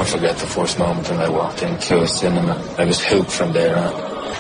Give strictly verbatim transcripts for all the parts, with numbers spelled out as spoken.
forget the first moment when I walked into a cinema. I was hooked from there on.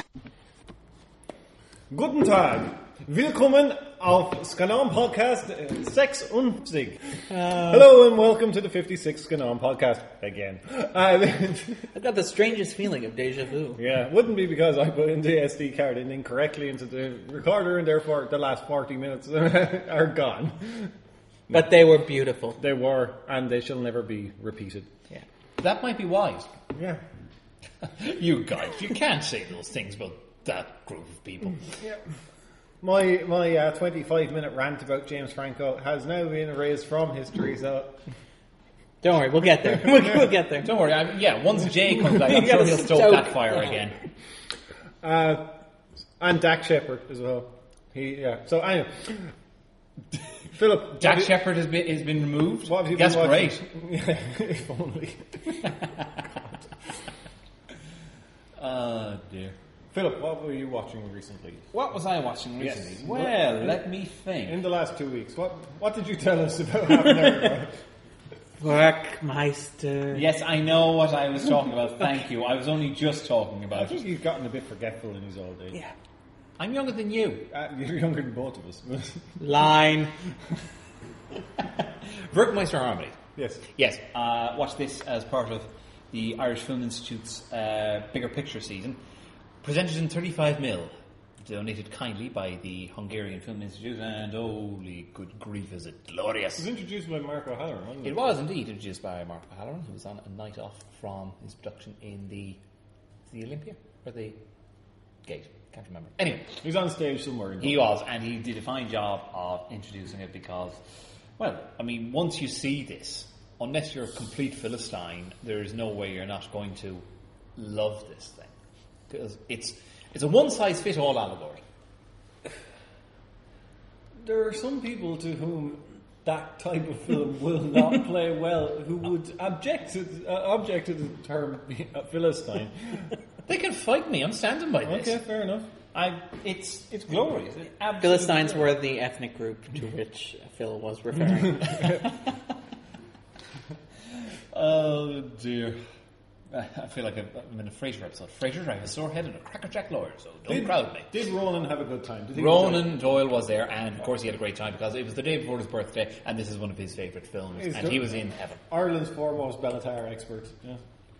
Guten Tag. Willkommen auf Scanam Podcast sixty-six. Uh, Hello and welcome to the fifty-sixth Scanam Podcast again. Uh, I've got the strangest feeling of deja vu. yeah, it wouldn't be because I put in the S D card in incorrectly into the recorder and therefore the last forty minutes are gone. But they were beautiful. They were, and they shall never be repeated. Yeah. That might be wise. Yeah. You guys, you can't say those things about that group of people. Yeah. My my uh, twenty-five minute rant about James Franco has now been erased from history, so... Don't worry, we'll get there. We'll, we'll get there. Don't worry, I, yeah, once Jay comes back, I'm You sure gotta he'll stoke stoke. that fire Yeah. again. Uh, and Dak Shepard as well. He yeah. So anyway, Philip, Jack what Shepard has been, has been removed. What have you That's been great. watching? Yeah, if only. Oh, dear. Philip, what were you watching recently? What was I watching recently? Yes. Well, In- let me think. In the last two weeks, what what did you tell us about half an hour ago? Werkmeister. Yes, I know what I was talking about. Thank you. I was only just talking I about think it. he's gotten a bit forgetful in his old age. Yeah. I'm younger than you. Uh, you're younger than both of us. Line. Werkmeister Harmony. Yes. Yes, uh, watch this as part of the Irish Film Institute's uh, Bigger Picture season. Presented in thirty-five mil. Donated kindly by the Hungarian Film Institute, and holy good grief, is it glorious! It was introduced by Mark O'Halloran, wasn't it? It was indeed introduced by Mark O'Halloran, who was on a night off from his production in the the Olympia or the Gate. Can't remember. Anyway, He's on stage somewhere. In he was, and he did a fine job of introducing it because, well, I mean, once you see this, unless you're a complete Philistine, there is no way you're not going to love this thing. Because it's it's a one-size-fits-all allegory. There are some people to whom that type of film will not play well, who would object to, uh, object to the term uh, Philistine. They can fight me. I'm standing by this. Okay, fair enough. I, it's it's glorious. It absolutely Philistines glorious. were the ethnic group to which Phil was referring. Oh dear. I feel like I'm in a Frasier episode. Frasier, I have a sore head and a crackerjack lawyer, so don't Did, crowd me. did Ronan have a good time? Did he Ronan Doyle was there, and of course he had a great time because it was the day before his birthday, and this is one of his favourite films, He's and good. he was in heaven. Ireland's foremost Bellatar expert. Yeah.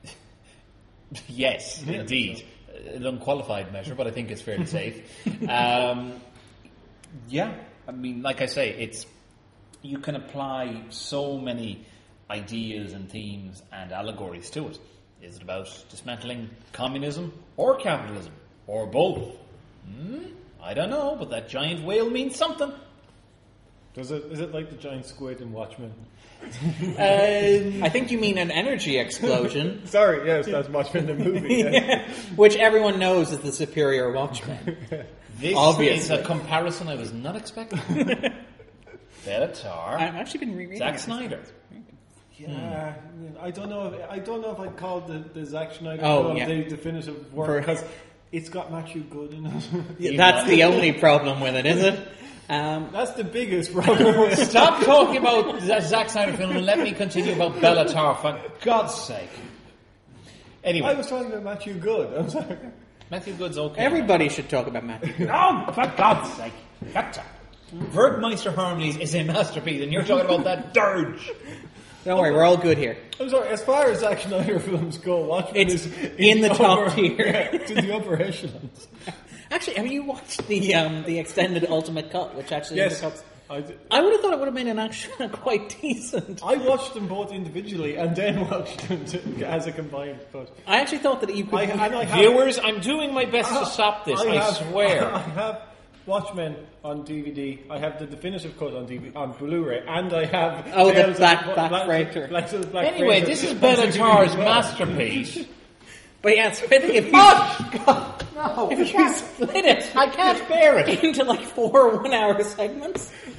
Yes, Yeah. indeed. An unqualified measure, but I think it's fairly safe. Um, yeah, I mean, like I say, it's you can apply so many ideas and themes and allegories to it. Is it about dismantling communism or capitalism or both? Hmm? I don't know, but that giant whale means something. Does it? Is it like the giant squid in Watchmen? um, I think you mean an energy explosion. Sorry, yes, that's Watchmen the movie. Yeah. Yeah. Which everyone knows is the superior Watchmen. This Obviously. is a comparison I was not expecting. Bellatar. I've actually been rereading Zack it. Snyder. Yeah, I don't know. If, I don't know if I'd call the, the Zack Schneider Oh, film yeah. the definitive work For- because it's got Matthew Good in it. Yeah, that's the only problem with it, is it? Um, That's the biggest problem. with it. Stop talking about the Zack Snyder film and let me continue about Bellatar, for God's sake. Anyway, I was talking about Matthew Good. I'm sorry. Matthew Good's okay. everybody should talk about Matthew Good. Oh, for God's sake. Better. Werkmeister Harmonies is a masterpiece, and you're talking about that dirge. Don't worry, we're all good here. I'm sorry. As far as Zack Schneider films go, Watchmen It's is in the top upper- tier. yeah, to the upper echelons. Actually, have you watched the um, the extended Ultimate Cut, which actually Yes, undercuts? I, d- I would have thought it would have been an actually quite decent. I watched them both individually and then watched them to, as a combined cut. I actually thought that you could. I, and I have, Viewers, I'm doing my best to stop this, I, have, swear. I have Watchmen on D V D. I have the definitive cut on D V D, on Blu-ray, and I have Oh, the Tales of Black- Black, Black Black, Freighter. Black, Black, Black Anyway, Freighter this is on D V D Bellatar's as well. masterpiece. But yeah, so I think if you, Oh, God, no. if you split it I can't bear it. into like four one-hour segments,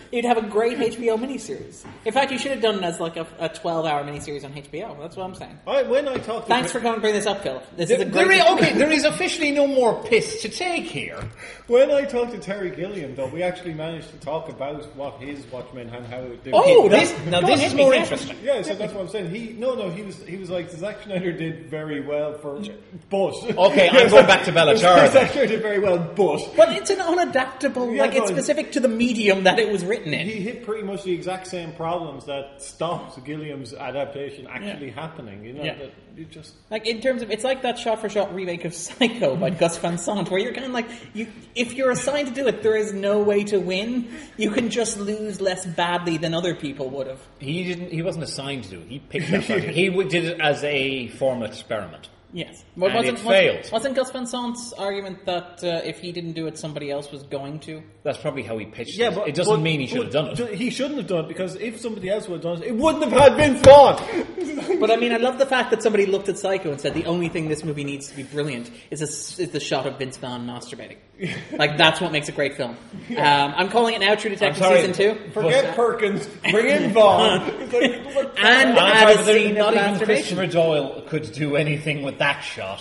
You'd have a great H B O miniseries. In fact, you should have done it as like a, a twelve-hour miniseries on H B O. That's what I'm saying. I, when I talked to Thanks for coming to bring this up, Phil. This There, is a there great... is, okay, there is officially no more piss to take here. When I talked to Terry Gilliam, though, we actually managed to talk about what his Watchmen and how it did. Oh, He- this, now Go this on, is hit me, more yeah. interesting. Yeah, so that's what I'm saying. He no, no, he was he was like Zack Snyder did very well for, but Okay, I'm going back to Bellatar then. Zack Snyder did very well, but But it's an unadaptable... Yeah, like, it's no, specific to the medium that it was written in. he hit pretty much the exact same problems that stopped Gilliam's adaptation actually happening. You know, Yeah. that you just Like, in terms of... It's like that shot-for-shot remake of Psycho by Gus Van Sant, where you're kind of like... you, if you're assigned to do it, there is no way to win. You can just lose less badly than other people would have. He didn't. He wasn't assigned to do it. He picked that project. He w- did it as a formal experiment. Yes. And it wasn't, failed. Wasn't Gus Van Sant's argument that uh, if he didn't do it, somebody else was going to? That's probably how he pitched yeah, it. but it doesn't but- mean he should have done but it. He shouldn't have done it because if somebody else would have done it, it wouldn't have had Vince Vaughn. But I mean, I love the fact that somebody looked at Psycho and said the only thing this movie needs to be brilliant is, a, is the shot of Vince Vaughn masturbating. Like, that's what makes a great film. Um, I'm calling it now True Detective I'm sorry, Season two. Forget Perkins, bring in Vaughn. It's like, what- And I'm add sorry, a but there- scene not of even masturbation. Christopher Doyle could do anything with that shot.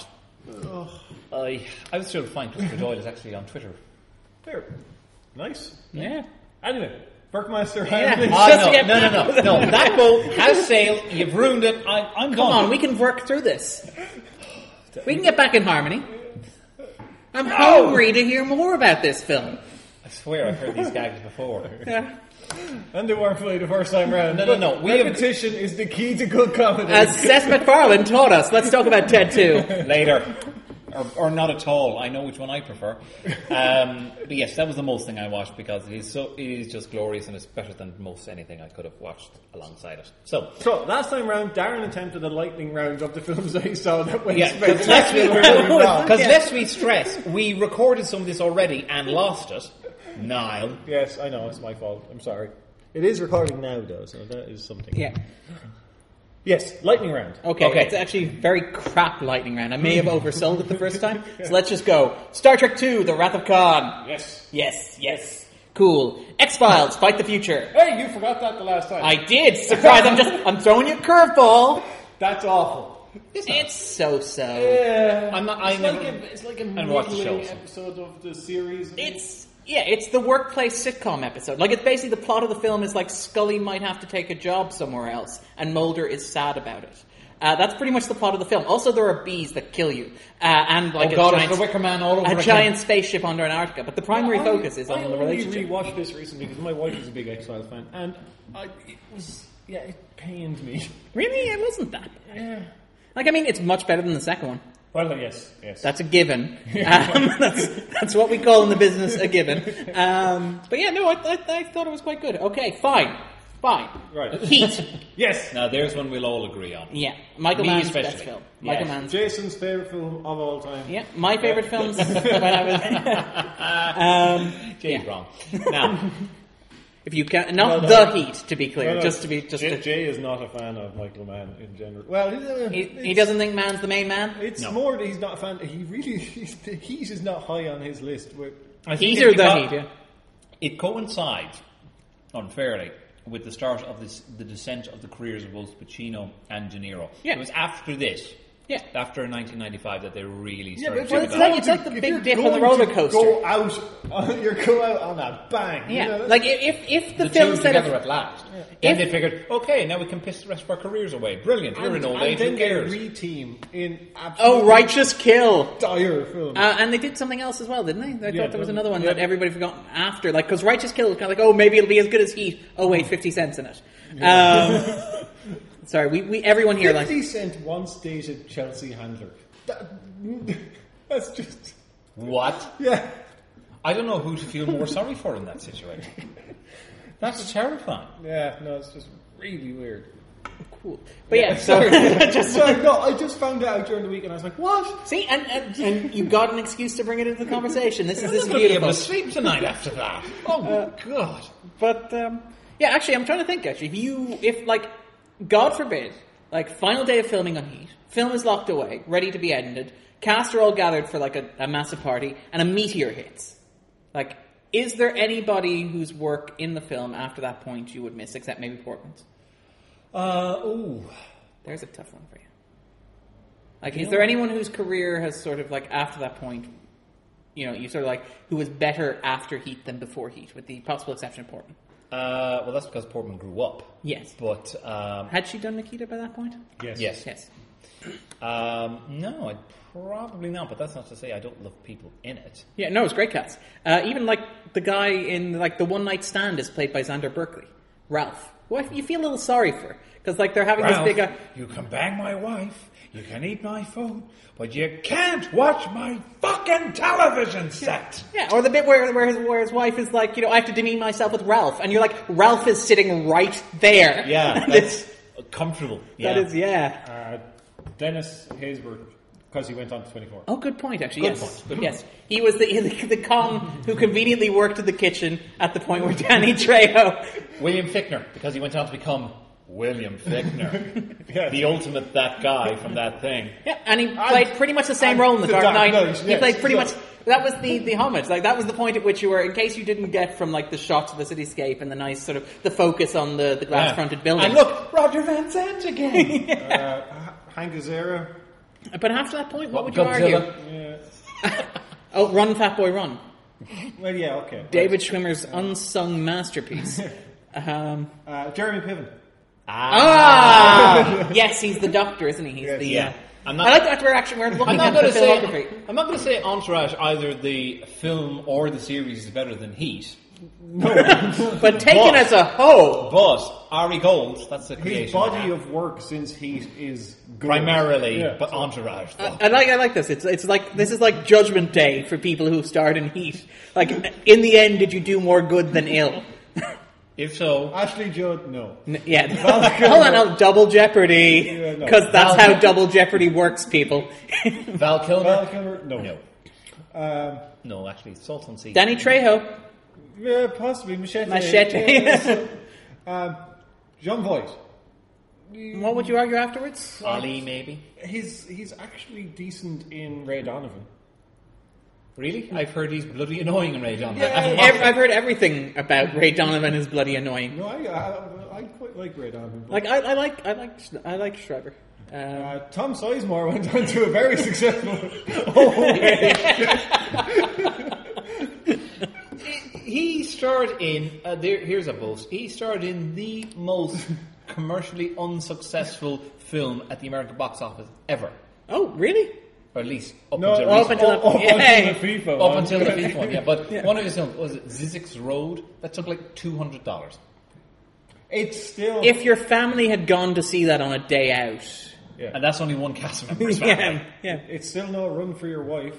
I, I would still find Christopher Doyle is actually on Twitter. There. Nice. Yeah. Anyway, Burkmaster. Yeah. Hamlin. Oh, Just to no, get- no, no, no, no. That boat has sailed. You've ruined it. I, I'm Come gone. on, we can work through this. We can get back in harmony. I'm hungry to hear more about this film. I swear I've heard these gags before. Yeah. And they weren't funny the first time round. No, no, But no, we have- repetition is the key to good comedy. As Seth MacFarlane taught us, let's talk about Ted two. Later. Or, or not at all. I know which one I prefer. Um, but yes, that was the most thing I watched because it is so it is just glorious and it's better than most anything I could have watched alongside it. So, So, last time round, Darren attempted a lightning round of the films that he saw that went yeah, because let's, we, spectacularly wrong. 'cause let's we stress, we recorded some of this already and lost it. Niall. Yes, I know, it's my fault. I'm sorry. It is recording now, though, so that is something. Yeah. Yes, lightning round. Okay, Okay. it's actually very crap lightning round. I may have oversold it the first time, so let's just go. Star Trek two, The Wrath of Khan. Yes. Yes, yes. Cool. X-Files, Fight the Future. Hey, you forgot that the last time. I did. Surprise! I'm just I'm throwing you a curveball. That's awful. It's so so. Yeah. I'm not- I it's, never- like a, it's like a I watched the middling shows. episode of the series. It's yeah, it's the workplace sitcom episode. Like, it's basically the plot of the film is like Scully might have to take a job somewhere else, and Mulder is sad about it. Uh, that's pretty much the plot of the film. Also, there are bees that kill you, uh, and like Oh a God, giant, it's the Wicker Man all over a again. giant spaceship under Antarctica. But the primary I- focus is on I the only relationship. rewatched this recently because my wife is a big X-Files fan, and I, it was yeah, it pained me. Really, it wasn't that bad. Yeah. Like, I mean, it's much better than the second one. Well, yes, yes. That's a given. Um, that's, that's what we call in the business a given. Um, but yeah, no, I, I, I thought it was quite good. Okay, fine. Fine. Right. Heat. Yes. Now there's one we'll all agree on. Yeah. Michael Me Mann's especially. best film. Yeah. Michael Mann's. Jason's favorite film of all time. Yeah, my favourite films when I was... um, Jay's yeah. wrong. Now, If you can, not No, no. The Heat, to be clear, No, no, just to be, just Jay, to, Jay is not a fan of Michael Mann in general. Well, uh, he, it's, he doesn't think Mann's the main man. It's No. more that he's not a fan. He really, he's, the heat is not high on his list. Where, I think Heat it or The beca- Heat, yeah. It coincides, unfairly, with the start of this, the descent of the careers of both Pacino and De Niro. Yeah. It was after this, Yeah. after nineteen ninety-five, that they really yeah, started but Well, to it's develop. like- it's like the if big you're dip on the going roller to coaster. Go out, on, you're go out on a bang. Yeah, You know, like if if the, the films two that together have, at last. Then If- they figured, okay, now we can piss the rest of our careers away. Brilliant, we're and, in old and age, then who they cares? re-team in oh, absolutely Righteous Kill. dire films. Uh, and they did something else as well, didn't they? I Yeah, thought there was um, another one yeah. that everybody forgot after. Like, because Righteous Kill was kind of like, oh, maybe it'll be as good as Heat. Oh, wait, fifty cents in it. Um, sorry, we, we everyone here like... fifty Cent once dated Chelsea Handler. That, that's just What? yeah. I don't know who to feel more sorry for in that situation. That's terrifying. Yeah, no, it's just really weird. Cool. But yeah, so... just, So no, I just found it out during the week, and I was like, "What?" see, and, and, and you got an excuse to bring it into the conversation. This is this I'm is not going to be able beautiful. to sleep tonight after that. Oh, God. But um, yeah, actually, I'm trying to think. Actually, if you, if like, God forbid, like final day of filming on Heat, film is locked away, ready to be edited, cast are all gathered for like a, a massive party, and a meteor hits. Like, Is there anybody whose work in the film after that point you would miss, except maybe Portman's? Uh, ooh. There's a tough one for you. Like, is there anyone whose career has sort of, like, after that point, you know, you sort of like, who was better after Heat than before Heat, with the possible exception of Portman? Uh, well, that's because Portman grew up. Yes. But, um... Had she done Nikita by that point? Yes. Yes. Yes. Um, no, I'd probably not, but that's not to say I don't love people in it. Yeah, no, it was great cast. Uh, even, like, the guy in, like, The One Night Stand is played by Xander Berkeley. Ralph. Well, you feel a little sorry for. Because, like, they're having Ralph, this big... Uh, you can bang my wife, you can eat my food, but you can't watch my fucking television set. Yeah, or the bit where where his, where his wife is like, you know, I have to demean myself with Ralph, and you're like, Ralph is sitting right there. Yeah, And that's it's- comfortable. Yeah. that is, yeah. Uh, Dennis Haysbert, because he went on to twenty-four. Oh, good point, actually. Good yes. point. Yes, he was the, the the con who conveniently worked in the kitchen at the point where Danny Trejo. William Fichtner, because he went on to become William Fichtner. Yeah. The ultimate that guy from that thing. Yeah, and he played pretty much the same and role in The The Dark Dark Knight. Knight, He yes, played pretty yes. much. That was the, the homage. Like that was the point at which you were, in case you didn't get from like the shots of the cityscape and the nice sort of the focus on the, the glass fronted building. And look, Roger Van Zandt again. Uh, Hank Azaria. But after that point, what would Godzilla. you argue? Yeah. Oh, Run, Fat Boy, Run. Well, yeah, okay. David Schwimmer's unsung masterpiece. Um, Uh, Jeremy Piven. ah, yes, he's the doctor, isn't he? He's Yes. the. Yeah. Uh, I'm not- I like that we're actually we're I'm looking not at going the to say. filmography. I'm not going to say Entourage either the film or the series is better than Heat. But taken But- as a whole, But Ari Gold, that's the His creation. body of work since Heat is good. primarily, Yeah. but Entourage. I, I like I like this. It's it's like this is like Judgment Day for people who starred in Heat. Like in the end, did you do more good than ill? If so, Ashley Judd, no. N- yeah. Hold on, no, Double Jeopardy, Yeah, no. because that's Val- how Double Jeopardy works, people. Val Kilmer. Val Kilmer, no. No. Um, No, actually, Salt on Sea. Danny Trejo, yeah, possibly Machete. Machete. Yeah. um, John Voight. What would you argue afterwards? Ali, maybe. He's he's actually decent in Ray Donovan. Really? I've heard he's bloody annoying in Ray Donovan. Yeah, I haven't Ev- watched I've heard everything about Ray Donovan is bloody annoying. No, I I, I quite like Ray Donovan. but- Like I, I like I like I like Shriver. Um, Uh, Tom Sizemore went on to a very successful. Oh, He starred in, uh, there, here's a boast, he starred in the most commercially unsuccessful film at the American box office ever. oh, really? Or at least up no, until, up recent- until up, that- up Yay. until the FIFA up one. until the FIFA one, yeah. But one of his films, was it Zizek's Road? That took like two hundred dollars. It's still If your family had gone to see that on a day out, yeah. And that's only one cast member's yeah, family. yeah. It's still no run for your wife.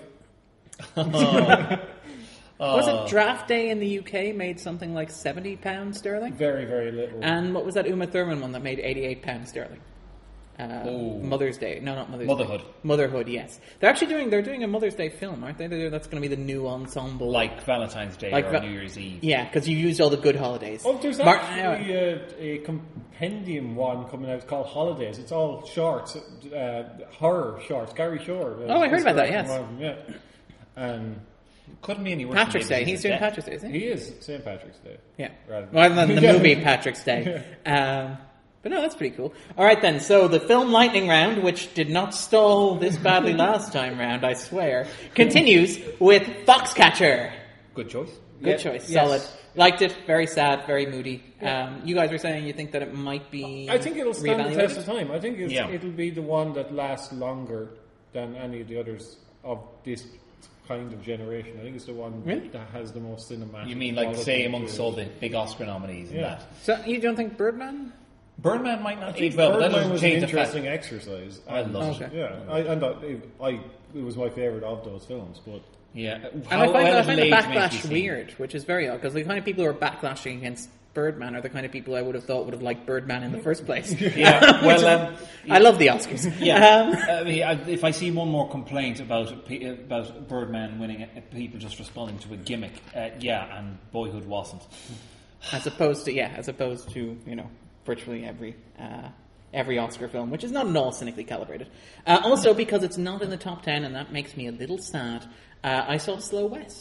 Was it Draft Day in the U K made something like seventy pounds sterling? Very very little. And what was that Uma Thurman one that made eighty-eight pounds sterling? Uh, Oh. Mother's Day. No, not Mother's Motherhood. Day. Motherhood, yes. They're actually doing they're doing a Mother's Day film, aren't they? They're, that's going to be the new ensemble. Like Valentine's Day Like or Va- New Year's Eve. Yeah, because you used all the good holidays. Oh, there's Mar- actually a, a compendium one coming out. It's called Holidays. It's all shorts, uh, horror shorts. Gary Shore. uh, Oh, I heard is about that, directing yes. one of them, yeah. And Couldn't be any worse. Patrick's than Day. David He's doing Death. Patrick's Day, isn't he? he is Saint Patrick's Day. Yeah. Rather- Rather than the Yeah. movie Patrick's Day. Um, but no, that's pretty cool. All right then. So the film lightning round, which did not stall this badly last time round, I swear, continues with Foxcatcher. Good choice. Good Yeah. choice. Yes. Solid. Liked it. Very sad. Very moody. Um, you guys were saying you think that it might be. I think it'll stand the test of reevaluated? time. I think it's, Yeah. it'll be the one that lasts longer than any of the others of this kind of generation. I think it's the one Really? that has the most cinematic. You mean like quality say to amongst it. all the big Oscar nominees and Yeah. that? So you don't think Birdman? Birdman might I not think age well, but that Birdman doesn't was an change the fact. interesting exercise. I And- loved it. Yeah, I, and I, I, it was my favourite of those films. But Yeah. And How I find, well I it'll find the age makes backlash you see. weird, which is very odd, because the kind of people who are backlashing against Birdman are the kind of people I would have thought would have liked Birdman in the first place. Yeah, well, um, I love the Oscars. yeah. Um, I mean, I- if I see one more complaint about pe- about Birdman winning, uh, people just responding to a gimmick, uh, yeah, and Boyhood wasn't. as opposed to yeah, as opposed to you know virtually every uh, every Oscar film, which is not at all cynically calibrated. Uh, also, because it's not in the top ten, and that makes me a little sad. Uh, I saw Slow West.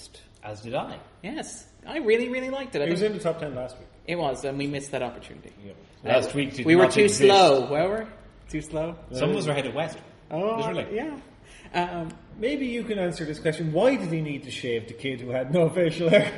As did I. Yes, I really, really liked it. I It was think in the top ten last week. it was, and we missed that opportunity. Yeah. Last week did we were not too exist. slow. Were we? Too slow. Some of us are headed west. Oh, Literally. yeah. Um, Maybe you can answer this question. Why did he need to shave the kid who had no facial hair?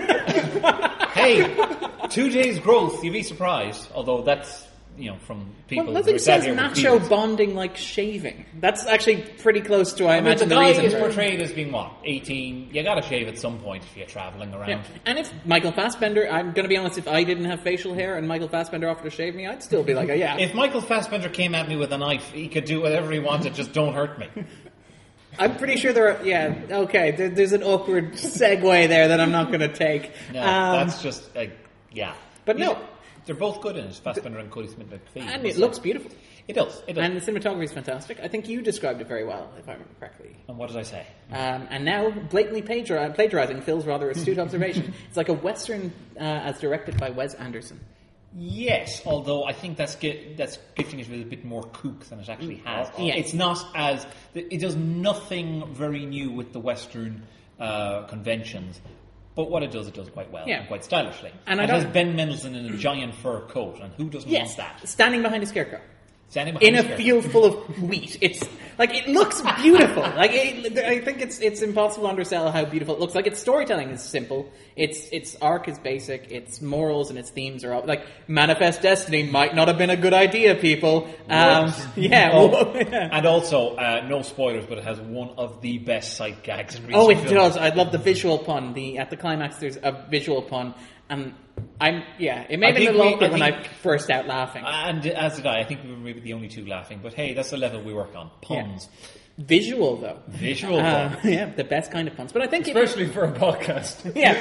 Hey, two days growth, you'd be surprised. Although that's, you know, from people well, who nothing are sat says here with macho beards. bonding like shaving. That's actually pretty close to, I, I mean, the imagine, the, guy reason. is for it. portrayed as being, what, eighteen? You gotta shave at some point if you're travelling around. Yeah. And if Michael Fassbender, I'm going to be honest, if I didn't have facial hair and Michael Fassbender offered to shave me, I'd still be like, oh, yeah. If Michael Fassbender came at me with a knife, he could do whatever he wanted, just don't hurt me. I'm pretty sure there are, yeah, okay, there, there's an awkward segue there that I'm not going to take. No, Um, that's just, uh, yeah. But no. He's- They're both good in it, Fassbender and Cody Smith-McPhee. And it looks beautiful. It does, it does. And the cinematography is fantastic. I think you described it very well, if I remember correctly. And what did I say? Um, and now, blatantly plagiar- plagiarizing Phil's rather astute observation. It's like a Western uh, as directed by Wes Anderson. Yes, although I think that's gi- that's gifting it with a bit more kook than it actually has. Yeah. It's not as... It does nothing very new with the Western uh, conventions, but what it does, it does quite well, Yeah. and quite stylishly. And it I has don't- Ben Mendelsohn in a giant fur coat, and who doesn't Yes, want that? standing behind a scarecrow. Standing In behind a the skirt. field full of wheat. It's like it looks beautiful. Like it, I think it's it's impossible to undersell how beautiful it looks. Like its storytelling is simple. Its its arc is basic. Its morals and its themes are all like manifest destiny might not have been a good idea, people. Um, yeah. Oh, well, yeah. and also, uh, no spoilers, but it has one of the best sight gags in recent Oh, it films. does. I love the visual pun. The at the climax, there's a visual pun, and I'm yeah. It may I have been a think little we- awkward I when I think- burst out laughing. And as did I. I think we were maybe the only two laughing, but hey, that's the level we work on. Puns. Visual though. Visual Uh, puns. yeah, the best kind of puns. But I think it, Especially for a podcast. yeah.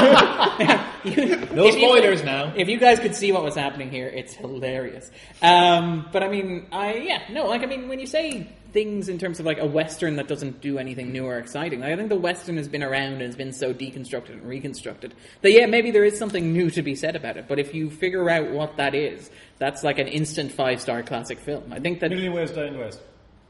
You- No if you- spoilers now. If you guys could see what was happening here, it's hilarious. Um, but I mean, I yeah, no, like I mean, when you say things in terms of like a Western that doesn't do anything new or exciting, I think the Western has been around and has been so deconstructed and reconstructed that yeah, maybe there is something new to be said about it. But if you figure out what that is, that's like an instant five star classic film. I think that Million Ways Down West.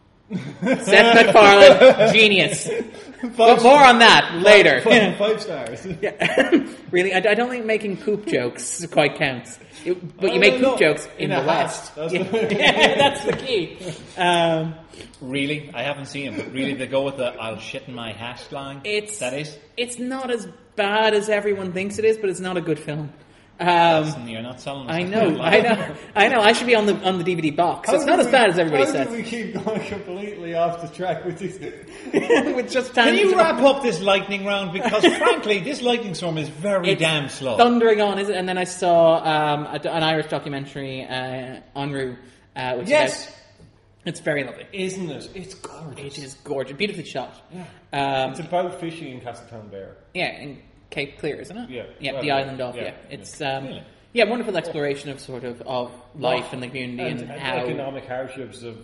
Seth MacFarlane, genius. But more on that later. Five, five stars. Yeah. Really, I, I don't think making poop jokes quite counts. It, but Oh, you make no, poop no. jokes In in, a the hat. West. That's yeah. the- Yeah, that's the key. Um, Really? I haven't seen him, but really they go with the I'll shit in my hat line? it's That is? It's not as bad as everyone thinks it is, but it's not a good film. Listen, Um, you're not selling us I a know, good I line. know, I know. I should be on the on the D V D box. How it's not did as we- bad as everybody how says. Did we keep going completely off the track with these? With just Can you tangents. wrap up this lightning round? Because frankly, this lightning storm is very It's damn slow. thundering on, is it? And then I saw um, a, an Irish documentary, uh, Enru, uh, which Yes. is about, it's very lovely. Isn't it? It's gorgeous. It is gorgeous, beautifully shot. Yeah. Um, It's about fishing in Castletown Bear. yeah, in Cape Clear, isn't it? Yeah. yeah, Well, the yeah. island of Yeah. yeah. It's um, Really? yeah, wonderful exploration of sort of of life in the community and, and, and how economic hardships of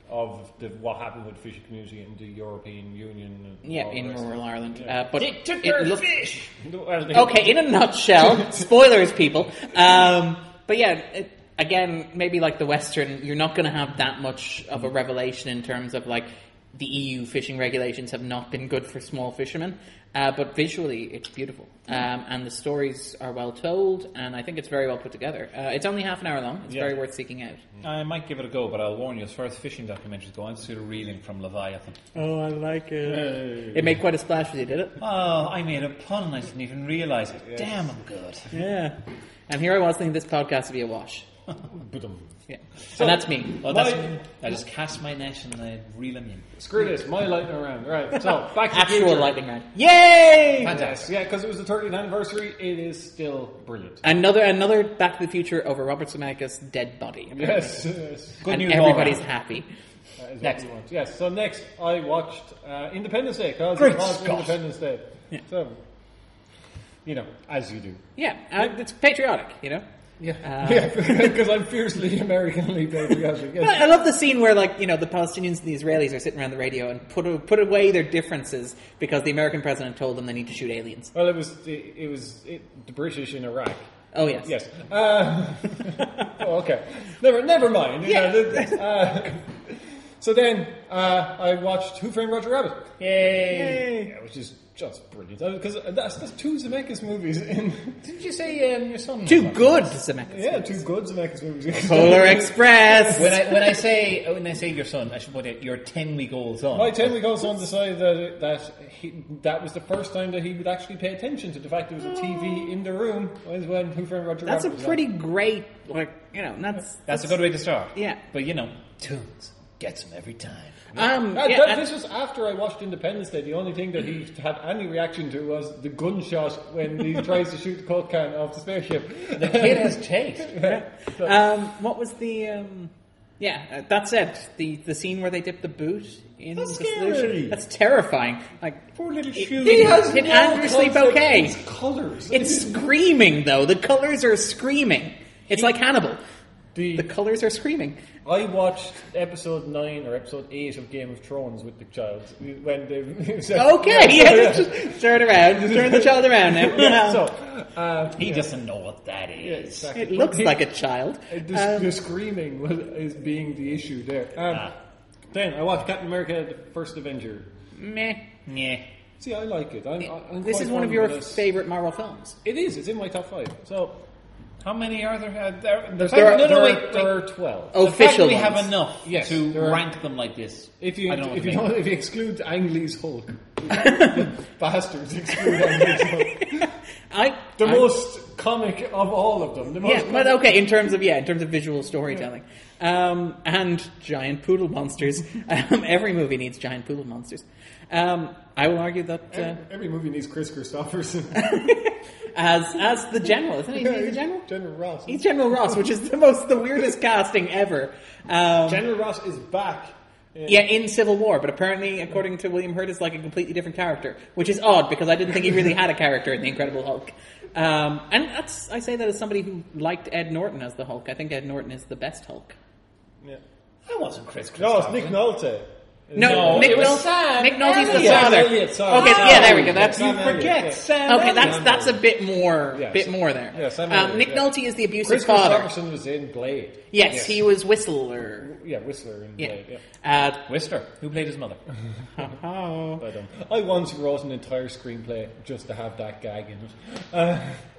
of the, what happened with the fishing community in the European Union. And yeah all in the rest. rural Ireland. Yeah. Uh, but They took it your looked- fish! Well, they- Okay, in a nutshell, spoilers, people. Um, but yeah, it, again, maybe like the Western, you're not going to have that much of a revelation in terms of like the E U fishing regulations have not been good for small fishermen. Uh, but visually, it's beautiful. Um, and the stories are well told, and I think it's very well put together. Uh, it's only half an hour long. It's Yeah. very worth seeking out. I might give it a go, but I'll warn you, as far as fishing documentaries go, I'm sort of reeling from Leviathan. Oh, I like it. Hey. It made quite a splash with you, did it? Oh, I made a pun and I didn't even realise it. Damn, I'm good. Yeah. And here I was thinking this podcast would be a wash. Ba-dum. Yeah. and that's me. Well, that's, My- I just cast my net and I reel them in. Screw this, my lightning round. Right, so back to the Actual future. lightning round. Yay! Fantastic. Yeah, because it was the thirtieth anniversary. It is still brilliant. Another another Back to the Future over Robert Zemeckis' dead body. apparently. Yes, yes. Good and news all everybody's round. happy. That is what Next. we want. Yes. So next, I watched uh, Independence Day because Great it was Scott. Independence Day. So, you know, as you do. Yeah, uh, it's patriotic, you know. Yeah, Uh, yeah, because I'm fiercely Americanly patriotic. Yes. I love the scene where, like, you know, the Palestinians and the Israelis are sitting around the radio and put a, put away their differences because the American president told them they need to shoot aliens. Well, it was it, it was it, the British in Iraq. Oh yes, Yes. Uh, oh, okay. Never, never mind. You Yeah. know, the- uh, so then uh, I watched Who Framed Roger Rabbit. Yay! Yeah, which is just brilliant. Because that's, that's two Zemeckis movies in... Didn't you say um, your son? Two was good Zemeckis. Yeah, movies. two good Zemeckis movies. Polar Express. When I when I say when I say your son, I should put it your ten week old son. My ten-week-old son decided that that he, that was the first time that he would actually pay attention to the fact there was a T V in the room was when Who Framed Roger That's a Rabbit was pretty on. great, like, you know, that's... That's a good way to start. Yeah. But you know, tunes gets him every time. Um, That- yeah, that- and- this was after I watched Independence Day. The only thing that he had any reaction to was the gunshot when he tries to shoot the Coke can off the spaceship. The kid has taste. Um, what was the? Um, yeah, uh, that said, the the scene where they dip the boot in That's the scary. solution. That's terrifying. Like Poor little it- shoe. Did, has did no Andrew sleep concept okay? of its colours. It's screaming though. The colors are screaming. It's like Hannibal. The- The colors are screaming. I watched episode nine or episode eight of Game of Thrones with the child when they said, Okay, yeah, just turn around, just turn the child around now. so uh, He doesn't know what that yeah, is. exactly. It looks He- like a child. uh, the, Um, the screaming was, is being the issue there. Um, Ah. Then I watched Captain America: The First Avenger. Meh. Yeah. See, I like it. I'm, I'm This quite is one of fond your this. favorite Marvel films. It is. It's in my top five. So How many are there? Uh, there, the there, are, fact- no, no, there, wait, are, wait. there are twelve. Oh, The fact official that we ones. have enough Yes, to there are- rank them like this. If you I don't know if what you I mean. don't, if you exclude Ang Lee's Hulk, you bastards exclude Ang Lee's Hulk. I The I- most comic of all of them. The most Yeah, but comic- okay, in terms of yeah, in terms of visual storytelling, um, and giant poodle monsters. Um, every movie needs giant poodle monsters. Um, I will argue that uh, Every, every movie needs Chris Christopherson. as as the general, isn't he? He's the general. General Ross. He's General Ross, which is the most the weirdest casting ever. Um, General Ross is back. yeah, in Civil War, but apparently, according to William Hurt, is like a completely different character, which is odd because I didn't think he really had a character in The Incredible Hulk. Um, and that's I say that as somebody who liked Ed Norton as the Hulk. I think Ed Norton is the best Hulk. Yeah. That wasn't Chris No, it's Christopher. Nick Nolte. No, No, Nick it was Nolte. Sam Nick Nolte's the Elliott. father. Elliott, sorry. Okay, Sam yeah, there we go. Elliott. That's Sam you Elliott, forget. yeah. Sam Okay, that's Elliott. that's a bit more, Yeah, bit so- more there. yeah, Sam um, Elliott, Nick yeah. Nolte is the Chris abusive father. Christopherson was in Blade. Yes, he was Whistler. Yeah, Whistler in Yeah. Blade. Yeah. Uh, Whistler, who played his mother? oh. But, um, I once wrote an entire screenplay just to have that gag in it. Uh,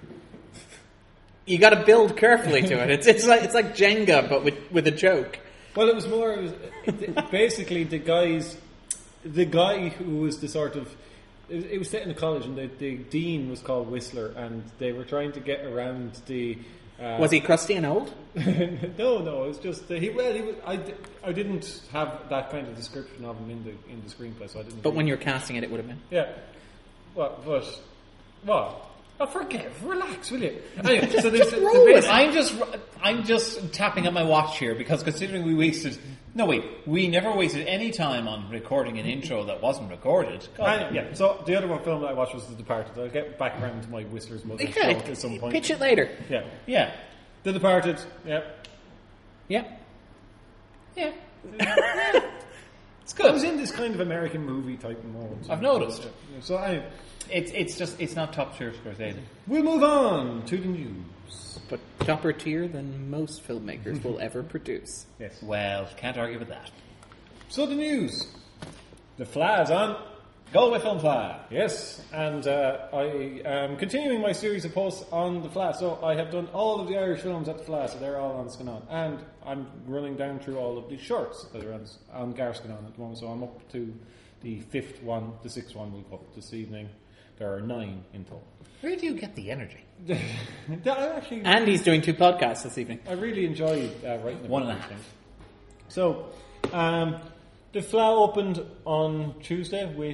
You got to build carefully to it. It's it's like it's like Jenga, but with with a joke. well, it was more. It was it, basically the guys, the guy who was the sort of. It, it was set in a college, and the, the dean was called Whistler, and they were trying to get around the. Uh, Was he crusty and old? no, no. It was just uh, he. Well, he was. I, di- I didn't have that kind of description of him in the in the screenplay, so I didn't. But when you're casting it, it would have been. yeah, well, but what? Oh, forget. Relax, will you? Anyway, so there's the, roll the with basic- it. I'm just, I'm just tapping at my watch here because considering we wasted, no wait, we never wasted any time on recording an intro that wasn't recorded. God, And, yeah, so the other one film that I watched was The Departed. I'll get back around to my Whistler's mother Okay, joke at some point. pitch it later. Yeah. Yeah, The Departed, yeah. Yeah. yeah, It's good. I was in this kind of American movie type mode. I've noticed. Yeah. So anyway, It's it's just it's not top tier Scorsese. we'll move on to the news. But topper tier than most filmmakers will ever produce. Yes. Well, can't argue with that. So the news. The Fly's on. Go with Film Fly. Yes, and uh, I am continuing my series of posts on The Fly. So I have done all of the Irish films at The Fly, so they're all on Scanon. And I'm running down through all of the shorts that are on, on Gar Scanon at the moment. So I'm up to the fifth one, the sixth one will go up this evening. There are nine in total. Where do you get the energy? I actually, And he's doing two podcasts this evening. I really enjoy uh, writing One about and a these half. things. So, um, The Fly opened on Tuesday with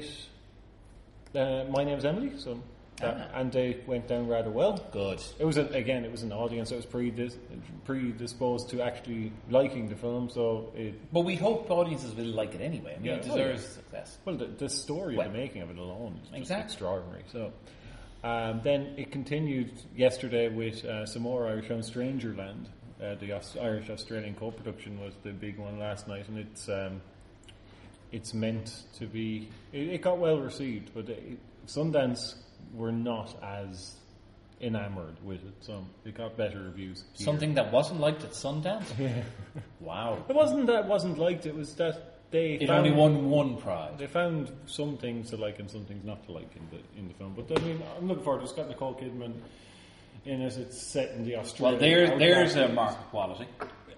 uh, My Name's Emily, so that, and they went down rather well. Good. It was a, again, it was an audience that was predis- predisposed to actually liking the film, so it. But we hope audiences will like it anyway. I mean, Yeah, it oh, deserves yeah. success. Well, the, the story Well, of the making of it alone is just exactly. extraordinary. So, um, then it continued yesterday with uh, some more Irish films. Strangerland, uh, the Aus- Irish Australian co-production, was the big one last night, and it's um, it's meant to be. It, it got well received, but it, Sundance were not as enamoured with it, so it got better reviews. here. Something that wasn't liked at Sundance. Wow. It wasn't that it wasn't liked. It was that they It found, only won one prize. They found some things to like and some things not to like in the in the film. But I mean, I'm looking forward to it. It's got Nicole Kidman in it. It's set in the Australian. Well, there's outback. there's a market quality.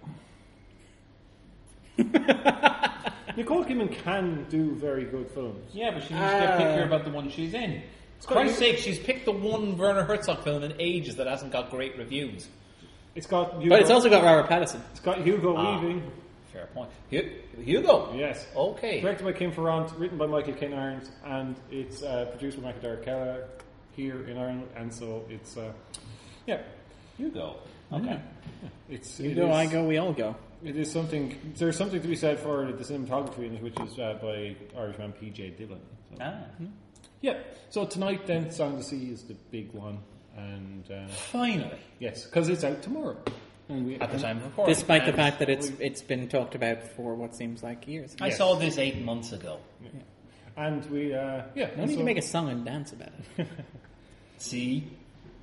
Nicole Kidman can do very good films. Yeah, but she needs to get picker about the one she's in. For Christ's sake, she's picked the one Werner Herzog film in ages that hasn't got great reviews. It's got, Hugo, But it's also got Robert Pattinson. it's got Hugo Ah. Weaving. Fair point. Hu- Hugo? Yes. Okay. Directed by Kim Ferrant, written by Michael Ken Irons, and it's uh, produced by Macadar Keller here in Ireland. And so it's, uh, yeah, Hugo. Okay. it's You it go, is- I go, we all go. It is something. There's something to be said for the cinematography in it, which is uh, by Irishman P J Dillon. So. Ah. Yeah. So tonight, then, Song of the Sea is the big one, and uh, Finally. yes, because it's out tomorrow. And we, At the time of recording. Despite the And fact that it's it's been talked about for what seems like years. I Yes. saw this eight months ago. and we, uh, yeah, No and need so- to make a song and dance about it. See?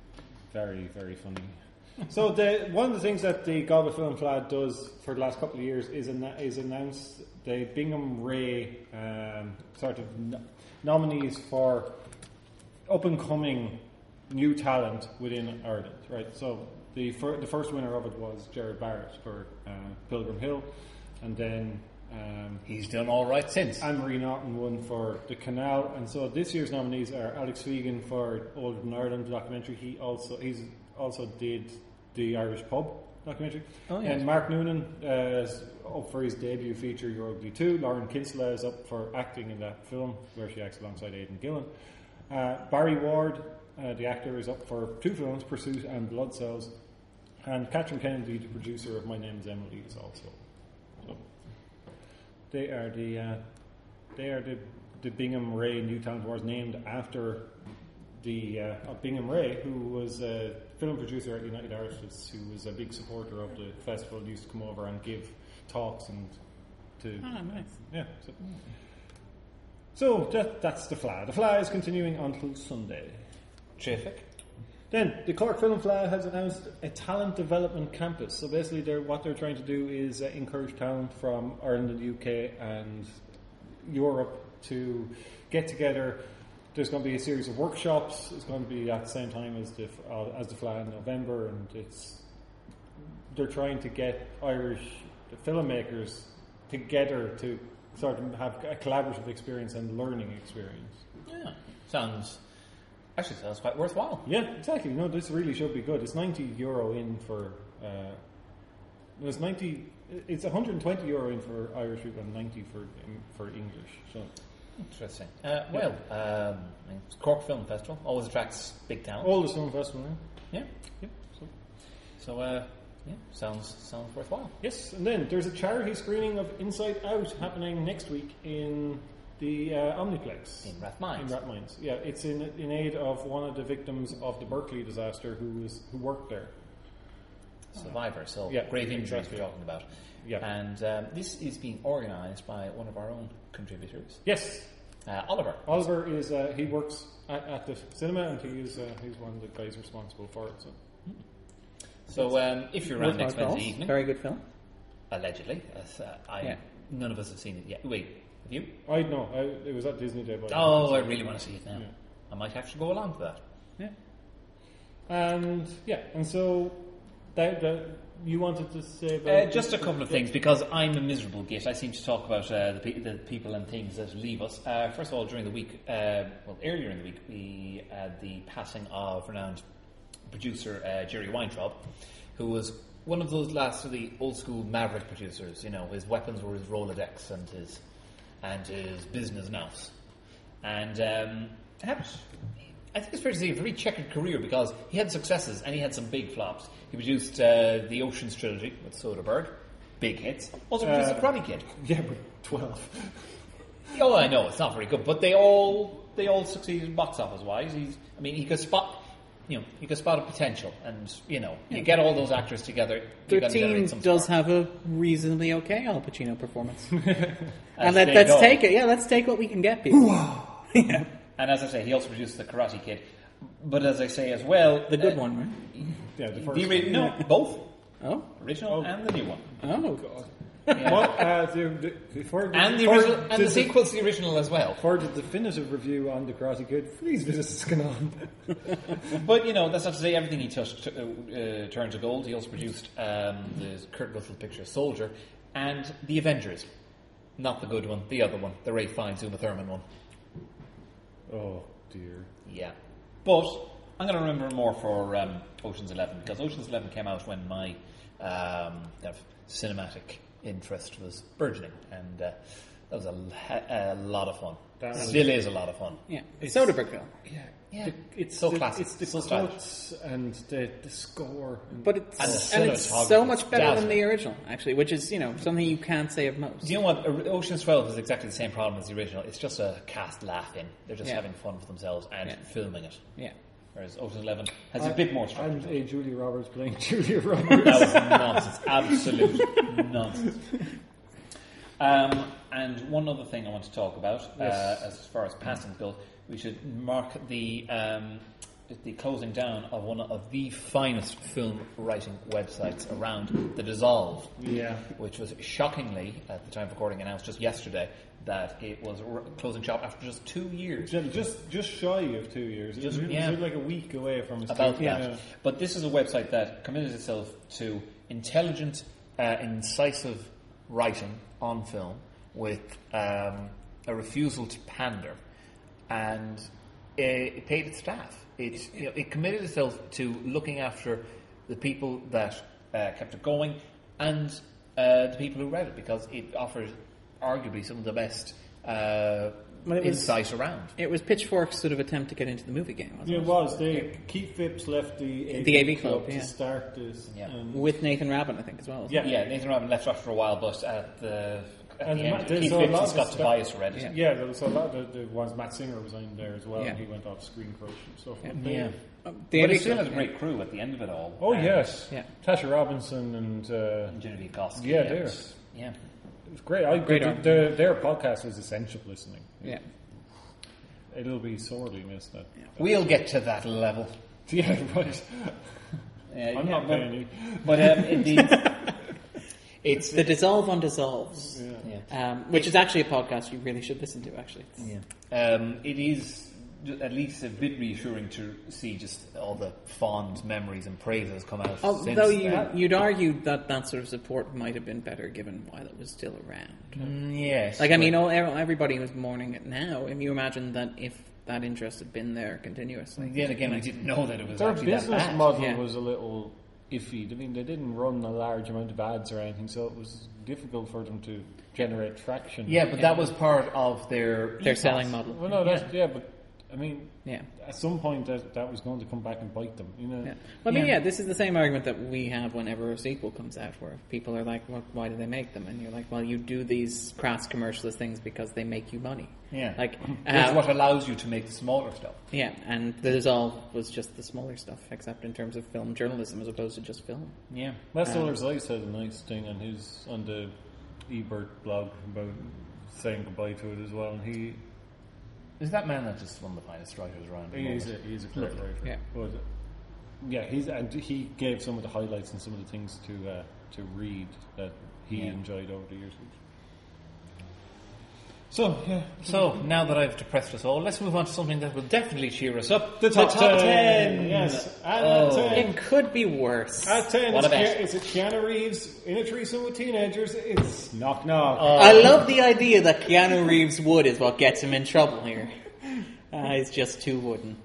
Very, very funny. So the one of the things that the Galba Film Flag does for the last couple of years is an, is announce the Bingham Ray um, sort of no- nominees for up and coming new talent within Ireland. Right. So the fir- the first winner of it was Gerard Barrett for uh, Pilgrim Hill, and then. Um, He's done all right since. Anne-Marie Norton won for The Canal, and so this year's nominees are Alex Fegan for Older Than Ireland documentary. He also he's also did the Irish Pub documentary. Oh, yes. And Mark Noonan uh, is up for his debut feature, You're Ugly Too. Lauren Kinsella is up for acting in that film, where she acts alongside Aidan Gillen. Uh, Barry Ward, uh, the actor, is up for two films, Pursuit and Blood Cells. And Catherine Kennedy, the producer of My Name is Emily, is also. So they are the uh, they are the the Bingham Ray New Talent Awards, named after the uh, Bingham Ray, who was a film producer at United Artists, who was a big supporter of the festival, used to come over and give talks and to Ah, nice. yeah. So, so that, that's the F L A. The F L A is continuing until Sunday. Terrific. Then the Cork Film F L A has announced a talent development campus. So basically, they're, what they're trying to do is uh, encourage talent from Ireland and the U K and Europe to get together. There's going to be a series of workshops. It's going to be at the same time as the uh, as the F L A in November, and it's they're trying to get Irish filmmakers together to sort of have a collaborative experience and learning experience. Yeah. Sounds... Actually, sounds quite worthwhile. Yeah, exactly. No, this really should be good. It's ninety euro in for. Uh, it's ninety. It's one hundred twenty euro in for Irish people and ninety for for English. So Interesting. Uh, well, um, I mean, Cork Film Festival always attracts big talent. all the film festival. Yeah. Yeah. Yeah. So. So, uh, yeah, sounds sounds worthwhile. Yes, and then there's a charity screening of Inside Out happening next week in the uh, Omniplex In Rathmines. In Rathmines, yeah, it's in in aid of one of the victims of the Berkeley disaster who was who worked there. Survivor, so Yeah, grave injuries exactly. we're talking about. Yeah. And um, this is being organised by one of our own contributors, Yes, uh, Oliver. Oliver is uh, he works at, at the cinema and he is uh, he's one of the guys responsible for it. So So um, if you're around next Worthwhile Wednesday calls. evening, Very good film. allegedly, as, uh, I, Yeah. none of us have seen it yet. Wait, have you? I know I, it was at Disney Day. But Oh, I really want to see it now. Yeah. I might actually go along to that. Yeah. and yeah, and so that, that you wanted to say Uh, about just a couple of things, because I'm a miserable git. I seem to talk about uh, the, pe- the people and things that leave us. Uh, first of all, during the week, uh, well, earlier in the week, we had the passing of renowned producer uh, Jerry Weintraub, who was one of those last of the old school maverick producers. You know, his weapons were his Rolodex and his and his business nous. And um, had, I think it's fair to say, a very checkered career, because he had successes and he had some big flops. He produced uh, the Oceans trilogy with Soderbergh, big hits. Also produced Uh, The Karate Kid. yeah, but twelve. Oh, I know it's not very good, but they all they all succeeded box office wise. He's, I mean, he could spot, you know, he could spot a potential, and you know, you get all those actors together. You're going to thirteen generate some does spark. have a reasonably okay Al Pacino performance. As and let, they let's go. take it. Yeah, let's take what we can get, people. Yeah. And as I say, he also produced The Karate Kid. But as I say as well, The good uh, one, right? Yeah, the first. The ori- no, both Oh. original Oh. and the new one. Oh. Yeah. Well, uh, the, the, for the, And the for original, and the the- sequel's the original as well. For the definitive review on the Karate Kid, please visit Scanon. But, you know, that's not to say everything he touched uh, uh, turned to gold. He also produced um, the Kurt Russell picture Soldier and The Avengers. Not the good one, the other one, the Ray Fiennes, Uma Thurman one. Oh dear. Yeah. But I'm going to remember more for um, Ocean's Eleven, because Ocean's Eleven came out when my um, kind of cinematic interest was burgeoning, and uh, that was a, a lot of fun. That was- Still is a lot of fun. Yeah, Soderbergh film. Yeah, Yeah. The- it's So the, classic, It's the so stylish. cuts and the, the score. And But it's And and, the it's cinematography so is much better than dazzling. the original, actually, which is, you know, something you can't say of most. Do you know what? O- Ocean's twelve is exactly the same problem as the original. It's just a cast laughing. They're just Yeah. having fun for themselves and Yeah. filming it. Yeah. Whereas Ocean's Eleven has a bit more structure. And to it. a Julia Roberts playing Julia Roberts. That was nonsense. Absolute nonsense. Um, and one other thing I want to talk about, Yes. uh, as far as passing goes, we should mark the um, the closing down of one of the finest film writing websites around, The Dissolve. Yeah. Which was shockingly, at the time of recording, announced just yesterday that it was r- closing shop after just two years. Just, just just shy of two years. Just- it was, yeah. it was like a week away from its About two- that. yeah. But this is a website that committed itself to intelligent, uh, incisive writing on film with um, a refusal to pander, and it, it paid its staff. It, you know, it committed itself to looking after the people that uh, kept it going and uh, the people who read it, because it offered arguably some of the best uh, Well, it was- insight around. It was Pitchfork's sort of attempt to get into the movie game, wasn't Yeah, it? it was. They, Keith Phipps left the A V, The A V club, yeah. to start this. Yeah. and- With Nathan Rabin, I think, as well. wasn't Yeah. it? Yeah, Nathan Robin left off for a while, but at the, at And the Ma- end, there's Keith a lot Phipps and of Scott stuff- Tobias read it. Yeah. Yeah, there was a lot of there was Matt Singer resigned there as well, Yeah. and he went off screen crush and stuff. Yeah. But they- Yeah. Um, the But A V it still club, has a great crew at the end of it all. Oh And yes, Yeah. Tasha Robinson and uh, Genevieve Koski. Yeah, it there. was- Yeah. it was great. I, Great their, art. their, their podcast is essential listening. Yeah. It'll be sorely missed. That. We'll get to that level. Yeah, right. Yeah, I'm yeah, not but, paying you. but um, indeed, it's The Dissolve on Dissolves, yeah. um, which is actually a podcast you really should listen to, actually. It's- Yeah. Um, it is at least a bit reassuring to see just all the fond memories and praises come out. since Although you, then. you'd argue that that sort of support might have been better given while it was still around. Mm, yes. Like, I but- mean, all, everybody was mourning it now. And you imagine that if that interest had been there continuously. Then again, we didn't know that it was Their actually that business bad. model Yeah. was a little iffy. I mean, they didn't run a large amount of ads or anything, so it was difficult for them to generate traction. Yeah, but that was part of their Their ethos. selling model. Well, no, that's yeah, but I mean, Yeah. at some point that that was going to come back and bite them. You know. Yeah. Well, I mean, Yeah. yeah, this is the same argument that we have whenever a sequel comes out, where people are like, well, why do they make them? And you're like, well, you do these crass commercialist things because they make you money. Yeah. Like, It's uh, what allows you to make the smaller stuff. yeah, and the Dissolve was just the smaller stuff, except in terms of film journalism as opposed to just film. Yeah. Les Um, Zeiss had a nice thing on his on the Ebert blog about saying goodbye to it as well, and he Is that man not just one of the finest writers around? at the he is a, moment? he is a clever writer. Yeah. But yeah, he's and he gave some of the highlights and some of the things to uh, to read that he Yeah. enjoyed over the years. So yeah, So, now that I've depressed us all, let's move on to something that will definitely cheer us up. the top, top ten. ten. Yes, and Oh. at ten. It could be worse. At ten, What it's, about? Ke- it's a Keanu Reeves in a threesome with teenagers. It's knock knock. I love the idea that Keanu Reeves' wood is what gets him in trouble here. Uh, he's just too wooden.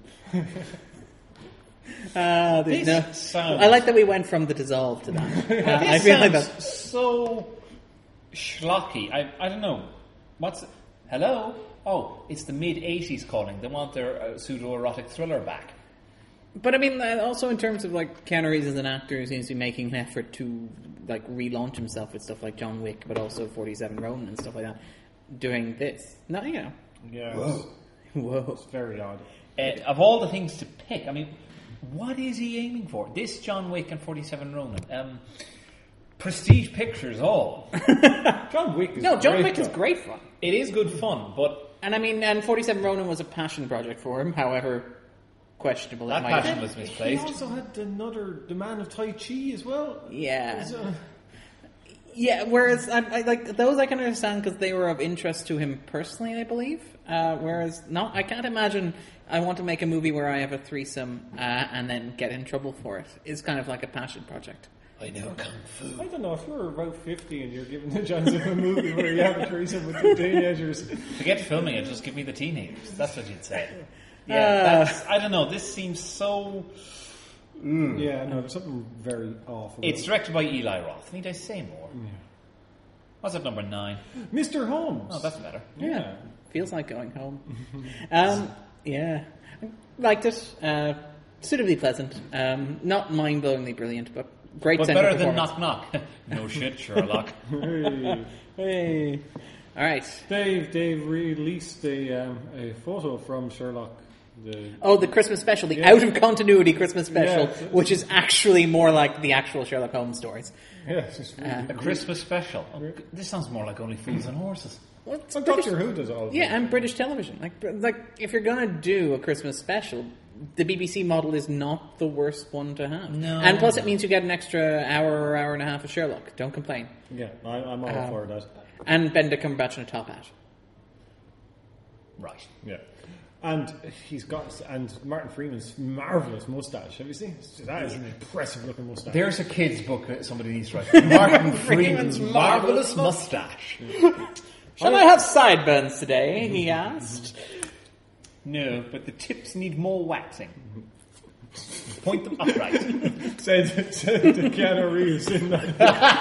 Uh, there's This no, sounds- I like that we went from the Dissolve to that. Uh, I This feel like sounds that. so schlocky. I, I don't know. What's... Hello? Oh, it's the mid-eighties calling. They want their uh, pseudo-erotic thriller back. But I mean, uh, also in terms of like Keanu Reeves as an actor who seems to be making an effort to like relaunch himself with stuff like John Wick, but also forty-seven Ronin and stuff like that. Doing this, no, you know, Yeah, Whoa. it's, whoa. it's very odd. Uh, of all the things to pick, I mean, what is he aiming for? This John Wick and forty-seven Ronin. Um, Prestige Pictures, all. John Wick is No, John great, Wick is though. great fun, It is good fun, but and I mean, and forty-seven Ronin was a passion project for him. However questionable that it might passion have was He misplaced. also had another The Man of Tai Chi as well. Yeah. It's, uh, Yeah, whereas I, I like those I can understand because they were of interest to him personally, I believe. Uh, whereas not, I can't imagine I want to make a movie where I have a threesome uh, and then get in trouble for it. It's kind of like a passion project. I know kung fu. I don't know, if you're about fifty and you're given the chance of a movie where you have a threesome with two teenagers. Forget filming it, just give me the teenagers. That's what you'd say. Yeah, Uh, that's, I don't know, this seems so... Mm. Yeah, no, there's something very off. about It's it. directed by Eli Roth. Need I say more? Yeah. What's at number nine? Mister Holmes. Oh, that's better. Yeah, feels like going home. um, yeah, liked it. Uh, suitably pleasant. Um, not mind-blowingly brilliant, but great. But central better than performance. Knock Knock. No shit, Sherlock. Hey. Hey, all right. Dave, Dave released a, um, a photo from Sherlock. The, Oh, the Christmas special, the Yeah. out of continuity Christmas special, Yeah, it's- which is actually more like the actual Sherlock Holmes stories. yeah, it's just really, Uh, A Christmas special. Oh, this sounds more like Only Fools and Horses. Well, it's Well, British- Doctor Who does all of Yeah, it. and British television. Like, like if you're gonna do a Christmas special, the B B C model is not the worst one to have. No. And plus, it means you get an extra hour or hour and a half of Sherlock. Don't complain. Yeah, I, I'm all Um, for that. And Benedict Cumberbatch in a top hat. Right. Yeah. And he's got, and Martin Freeman's marvellous moustache. Have you seen? That is an impressive looking moustache. There's a kid's book that somebody needs to write. Martin Freeman's marvellous mustache. Shall I have sideburns today? He asked. No, but the tips need more waxing. Point them upright. said, said to Keanu Reeves in that.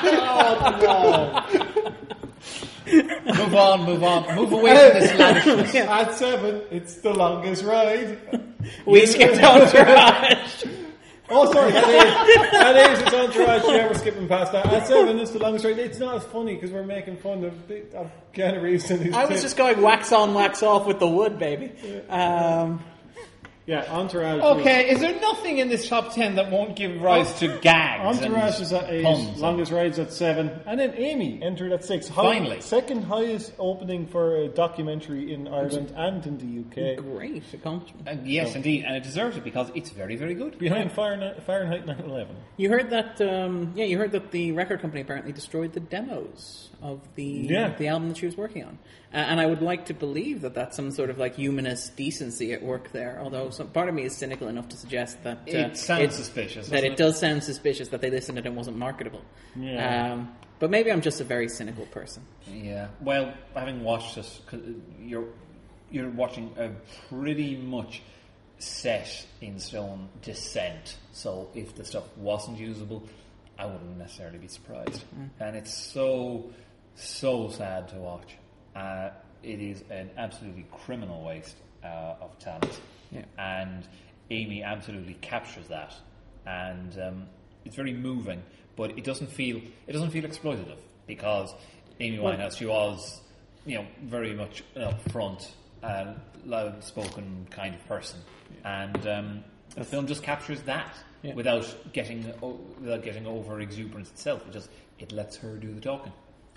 Move on, move on. Move away from this lavishness. At seven, it's the longest ride. We skipped Entourage. Oh, sorry, that is, that is, it's Entourage. Yeah, we're skipping past that. At seven, it's the longest ride. It's not as funny because we're making fun of, the, of Keanu Reeves and his I was tits. just going wax on, wax off with the wood, baby. Um, Yeah, Entourage. was- Okay, is there nothing in this top ten that won't give rise to gags? Entourage and is at eight, puns? longest rides at seven, and then Amy entered at six. High- Finally. second highest opening for a documentary in Ireland and in the U K, great accomplishment. Uh, yes, indeed, and it deserves it because it's very, very good. behind Fahrenheit, Fahrenheit nine eleven. You heard that? Um, yeah, you heard that the record company apparently destroyed the demos of the Yeah. the album that she was working on, uh, and I would like to believe that that's some sort of like humanist decency at work there. Although some part of me is cynical enough to suggest that uh, It sounds it- suspicious, That doesn't it it? does sound suspicious that they listened and it wasn't marketable. Yeah. Um, but maybe I'm just a very cynical person. Yeah. Well, having watched this, 'cause you're you're watching a pretty much set in stone descent. So if the stuff wasn't usable, I wouldn't necessarily be surprised. And it's so so sad to watch. Uh, it is an absolutely criminal waste uh, of talent, Yeah. and Amy absolutely captures that. And um, it's very moving, but it doesn't feel it doesn't feel exploitative because Amy Winehouse, she was, you know, very much an upfront, uh, loud-spoken kind of person, and um, the film just captures that Yeah. without getting o- without getting over exuberance itself. It just it lets her do the talking.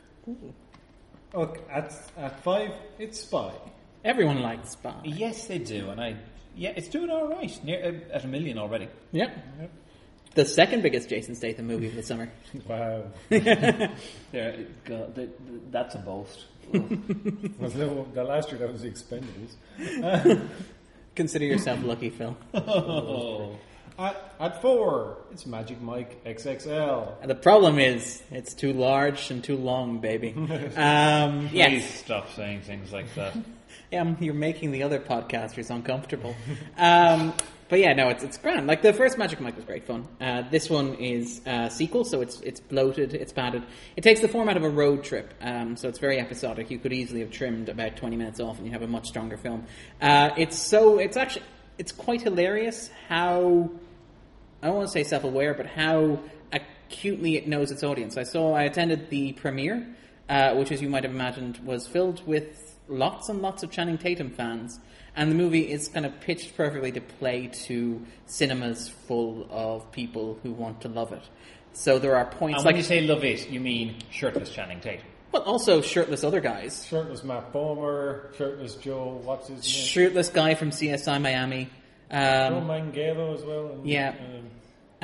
Okay, at at five, it's Spy. Everyone likes Spy. Yes, they do, and I yeah, it's doing all right, near uh, at a million already. Yep. The second biggest Jason Statham movie of the summer. Wow, There, God, th- th- that's a boast. was the, the last year that was the Expendables. Consider yourself lucky, Phil. Oh. At at four, it's Magic Mike X X L. The problem is, it's too large and too long, baby. Um, Please yes. stop saying things like that. Yeah, um, you're making the other podcasters uncomfortable. Um, but yeah, no, it's it's grand. Like the first Magic Mike was great fun. Uh, this one is a sequel, so it's it's bloated, it's padded. It takes the format of a road trip, um, so it's very episodic. You could easily have trimmed about twenty minutes off, and you have a much stronger film. Uh, it's so it's actually it's quite hilarious how. I don't want to say self-aware, but how acutely it knows its audience. I saw, I attended the premiere, uh, which, as you might have imagined, was filled with lots and lots of Channing Tatum fans, and the movie is kind of pitched perfectly to play to cinemas full of people who want to love it. So there are points And like, when you say love it, you mean shirtless Channing Tatum. but also shirtless other guys, Shirtless Matt Bomer, shirtless Joe, what's his name? shirtless guy from C S I Miami. Joe Um, Manganiello as well. And, yeah. um,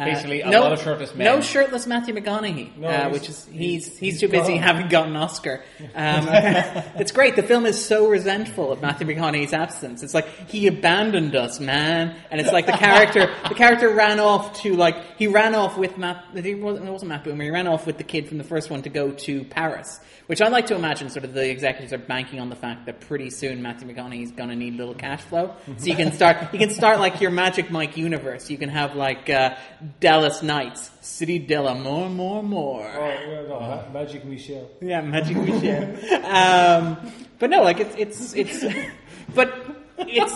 Basically, a no, lot of shirtless men. No shirtless Matthew McConaughey, No, uh, he's- which is he's he's- he's, he's too busy gone. having gotten an Oscar. Um, it's great. The film is so resentful of Matthew McConaughey's absence. It's like he abandoned us, man. And it's like the character the character ran off to like he ran off with Matt. It wasn't, it wasn't Matt Boomer. He ran off with the kid from the first one to go to Paris. Which I like to imagine sort of the executives are banking on the fact that pretty soon Matthew McConaughey's going to need a little cash flow. So you can start, you can start like your Magic Mike universe. You can have like uh, Dallas Knights, City Della, more, more, more. Oh, yeah, no, Ma- Magic Michelle. Yeah, Magic Michelle. um, but no, like it's it's it's, but it's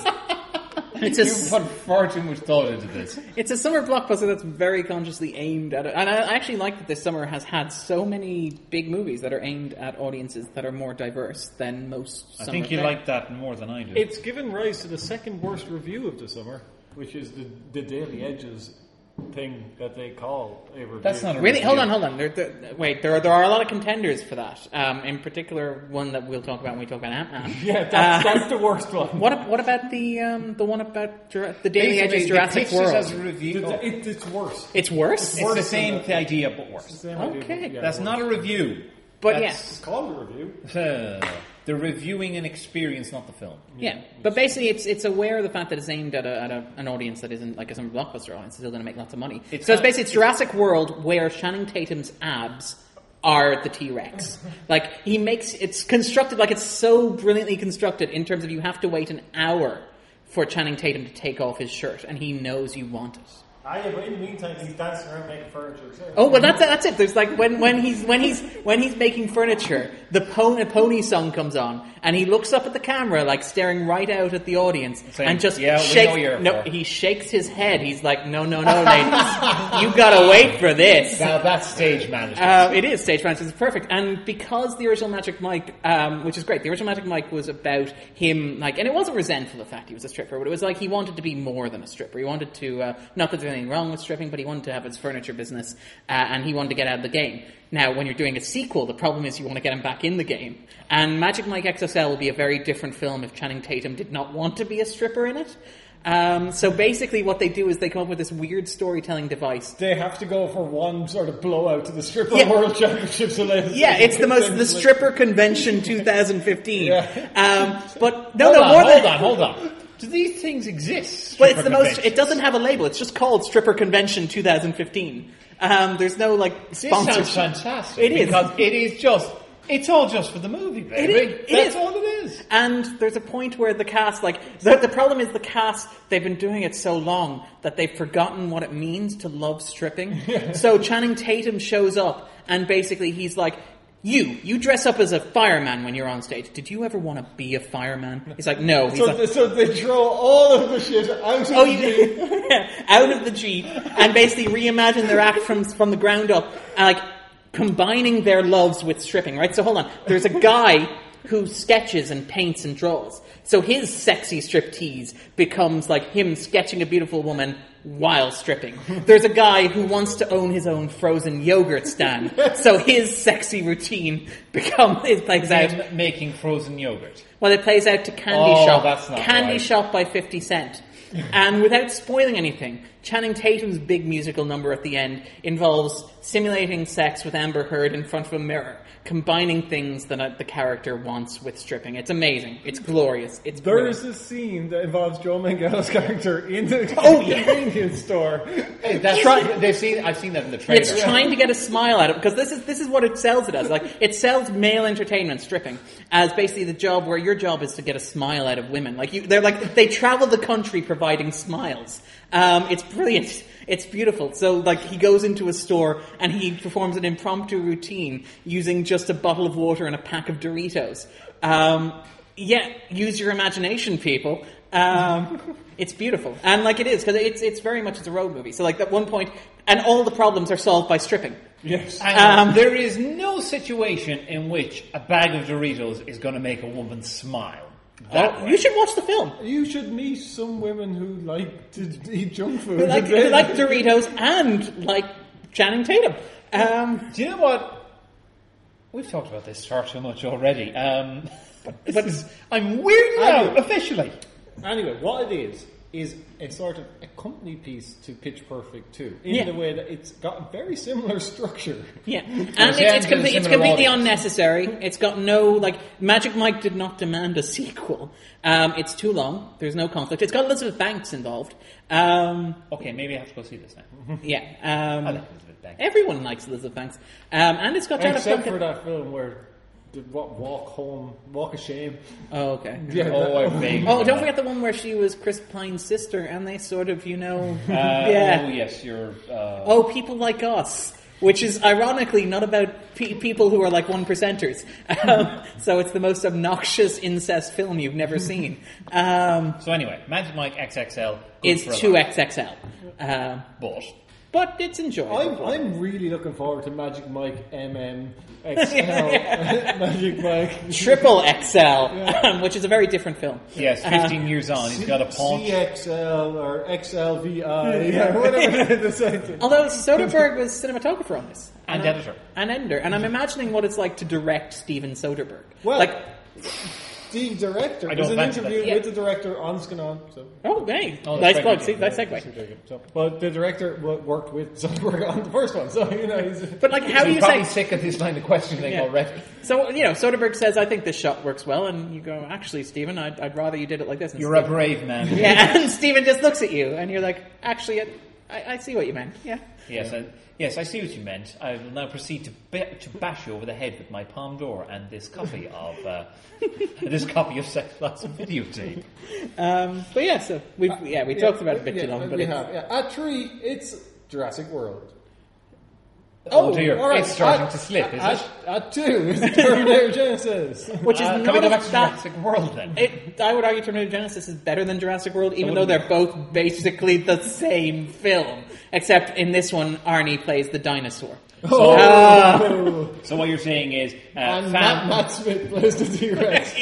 it's You a put far too much thought into this. it's a summer blockbuster that's very consciously aimed at it. And I actually like that this summer has had so many big movies that are aimed at audiences that are more diverse than most. I summer think you films. like that more than I do. It's given rise to the second worst review of the summer, which is the, the Daily Edges thing that they call a review. That's not a Really? review. Hold on, hold on. There, there, wait, there are, there are a lot of contenders for that. Um, in particular, one that we'll talk about when we talk about Ant-Man. Yeah, that's, Uh, that's the worst one. What ab- what about the um, the one about Jura- the Daily Basically, Edges they Jurassic pitched it World? as a review. It, Oh, it, it's worse. It's worse. it's worse the than same that. idea, but worse. Same idea, Okay. yeah, That's worse. not a review. But It's called a review. Uh, they're reviewing an experience, not the film. Yeah, but basically, it's it's aware of the fact that it's aimed at, a, at a, an audience that isn't like a summer blockbuster audience. It's still going to make lots of money. It's so it's not- basically it's Jurassic World where Channing Tatum's abs are the T-Rex. Like he makes it's constructed like it's so brilliantly constructed in terms of you have to wait an hour for Channing Tatum to take off his shirt, and he knows you want it. Ah, yeah, but in the meantime, he's dancing around making furniture. So. Oh, well, that's that's it. There's like when, when he's when he's when he's making furniture, the pony, pony song comes on, and he looks up at the camera, like staring right out at the audience, Saying, and just "Yeah, we shakes. know you're no, for." he shakes his head. He's like, "No, no, no, ladies, you gotta wait for this." Now that's stage management. Uh, it is stage management. It's perfect, and because the original Magic Mike, um, which is great, the original Magic Mike was about him, like, and it wasn't resentful of the fact he was a stripper, but it was like he wanted to be more than a stripper. He wanted to, uh, not that there's anything wrong with stripping, but he wanted to have his furniture business, uh, and he wanted to get out of the game. Now, when you're doing a sequel, the problem is you want to get him back in the game, and Magic Mike X S L will be a very different film if Channing Tatum did not want to be a stripper in it. Um, so basically what they do is they come up with this weird storytelling device. They have to go for one sort of blowout to the stripper Yeah. world championships. Yeah, it's the most the stripper convention twenty fifteen. Yeah. Um, but no, hold no, on, more hold than on, hold on. Do these things exist? But it's the Stripper most. It conventions? doesn't have a label. It's just called Stripper Convention twenty fifteen. Um, there's no like This sponsorship. sounds fantastic. It is. because it is just. It's all just for the movie, baby. It is- it That's is. all it is. And there's a point where the cast, like, the, the problem is the cast, they've been doing it so long that they've forgotten what it means to love stripping. So Channing Tatum shows up and basically he's like, you, you dress up as a fireman when you're on stage. Did you ever want to be a fireman? He's like, no. He's So, like, they, so they throw all of the shit out of Oh, the you, out of the Jeep and basically reimagine their act from from the ground up, and like combining their loves with stripping. Right. So hold on. There's a guy who sketches and paints and draws. So his sexy striptease becomes like him sketching a beautiful woman while stripping. There's a guy who wants to own his own frozen yogurt stand. So his sexy routine becomes it plays out. Them making frozen yogurt. Well, it plays out to Candy Oh, Shop. that's not Candy right. Shop by fifty Cent. And without spoiling anything, Channing Tatum's big musical number at the end involves simulating sex with Amber Heard in front of a mirror, combining things that uh, the character wants with stripping. It's amazing. It's glorious. It's There is brilliant. a scene that involves Joe Manganiello's character in the Oh, yeah. convenience store. Hey, that's, Try- they've seen. I've seen that in the trailer. It's trying to get a smile out of it, because this is this is what it sells it as. Like, it sells male entertainment, stripping, as basically the job where your job is to get a smile out of women. Like, you, they're like they travel the country providing smiles. Um, it's brilliant. It's beautiful. So, like, he goes into a store and he performs an impromptu routine using just a bottle of water and a pack of Doritos. Um, yeah, use your imagination, people. Um, it's beautiful, and like it is, because it's it's very much it's a road movie. So, like, at one point, and all the problems are solved by stripping. Yes. And Um, there is no situation in which a bag of Doritos is going to make a woman smile. That Oh, way. you should watch the film. You should meet some women who like to eat junk food. Who like, who like Doritos and like Channing Tatum. Um, Do you know what? We've talked about this far too much already. Um, this but- is, I'm weirded I out do. officially. Anyway, what it is, is a sort of accompany piece to Pitch Perfect two, in Yeah. the way that it's got a very similar structure. Yeah, and yeah, it's, it's, it's a complete, it's similar completely audience. unnecessary. It's got no, like, Magic Mike did not demand a sequel. Um, it's too long. There's no conflict. It's got Elizabeth Banks involved. Um, Okay, maybe I have to go see this now. yeah. I Um, like Elizabeth Banks. everyone likes Elizabeth Banks. Um, and it's got Janet Except Duncan. for that film where the what, Walk Home, Walk of Shame. Oh, okay. Yeah, Oh, I that- vaguely Oh, don't remember. forget the one where she was Chris Pine's sister, and they sort of, you know, Uh, yeah. Oh, yes, you're... Uh, Oh, People Like Us, which is ironically not about pe- people who are like one percenters. Um, so it's the most obnoxious incest film you've never seen. Um, So anyway, Magic Mike X X L good it's for a two laugh. X X L. Um, But but it's enjoyable. I'm I'm really looking forward to Magic Mike M M X L Magic Mike Triple X L, um, which is a very different film. yes, fifteen years on, he's got a paunch. C X L or X L V I, yeah, whatever the same thing. Although Soderbergh was cinematographer on this. And I'm- editor. And editor. And I'm imagining what it's like to direct Steven Soderbergh. Well, like, the director. I There's don't an fancy interview that. with the director on Scanon. So. oh, hey, Oh, nice that's plug. very See, good. nice segue. So, but the director wo- worked with Soderbergh on the first one, so you know. He's, But like, how So do he's you probably say? sick of this line of questioning Yeah. already. So you know, Soderbergh says, "I think this shot works well," and you go, "Actually, Stephen, I'd, I'd rather you did it like this." And You're a Stephen- brave man. yeah, and Stephen just looks at you, and you're like, "Actually, I, I, I see what you meant." Yeah. Yes, I, yes, I see what you meant. I will now proceed to ba- to bash you over the head with my palm door and this copy of uh, this copy of Sex Lots of Videotape. Um, but yeah, so we yeah we talked about it a bit yeah, too long, but we it's, have. Yeah. At three, it's Jurassic World. Oh, dear, all right, it's starting at- to slip, is at, it? At two, is Terminator Genesis. which is Uh, not can we go a- back to that- Jurassic World then? It, I would argue Terminator Genesis is better than Jurassic World, even though wouldn't they're both basically the same film. Except in this one, Arnie plays the dinosaur. Oh, So what you're saying is, uh, and fan- Matt, Matt Smith plays the T-Rex.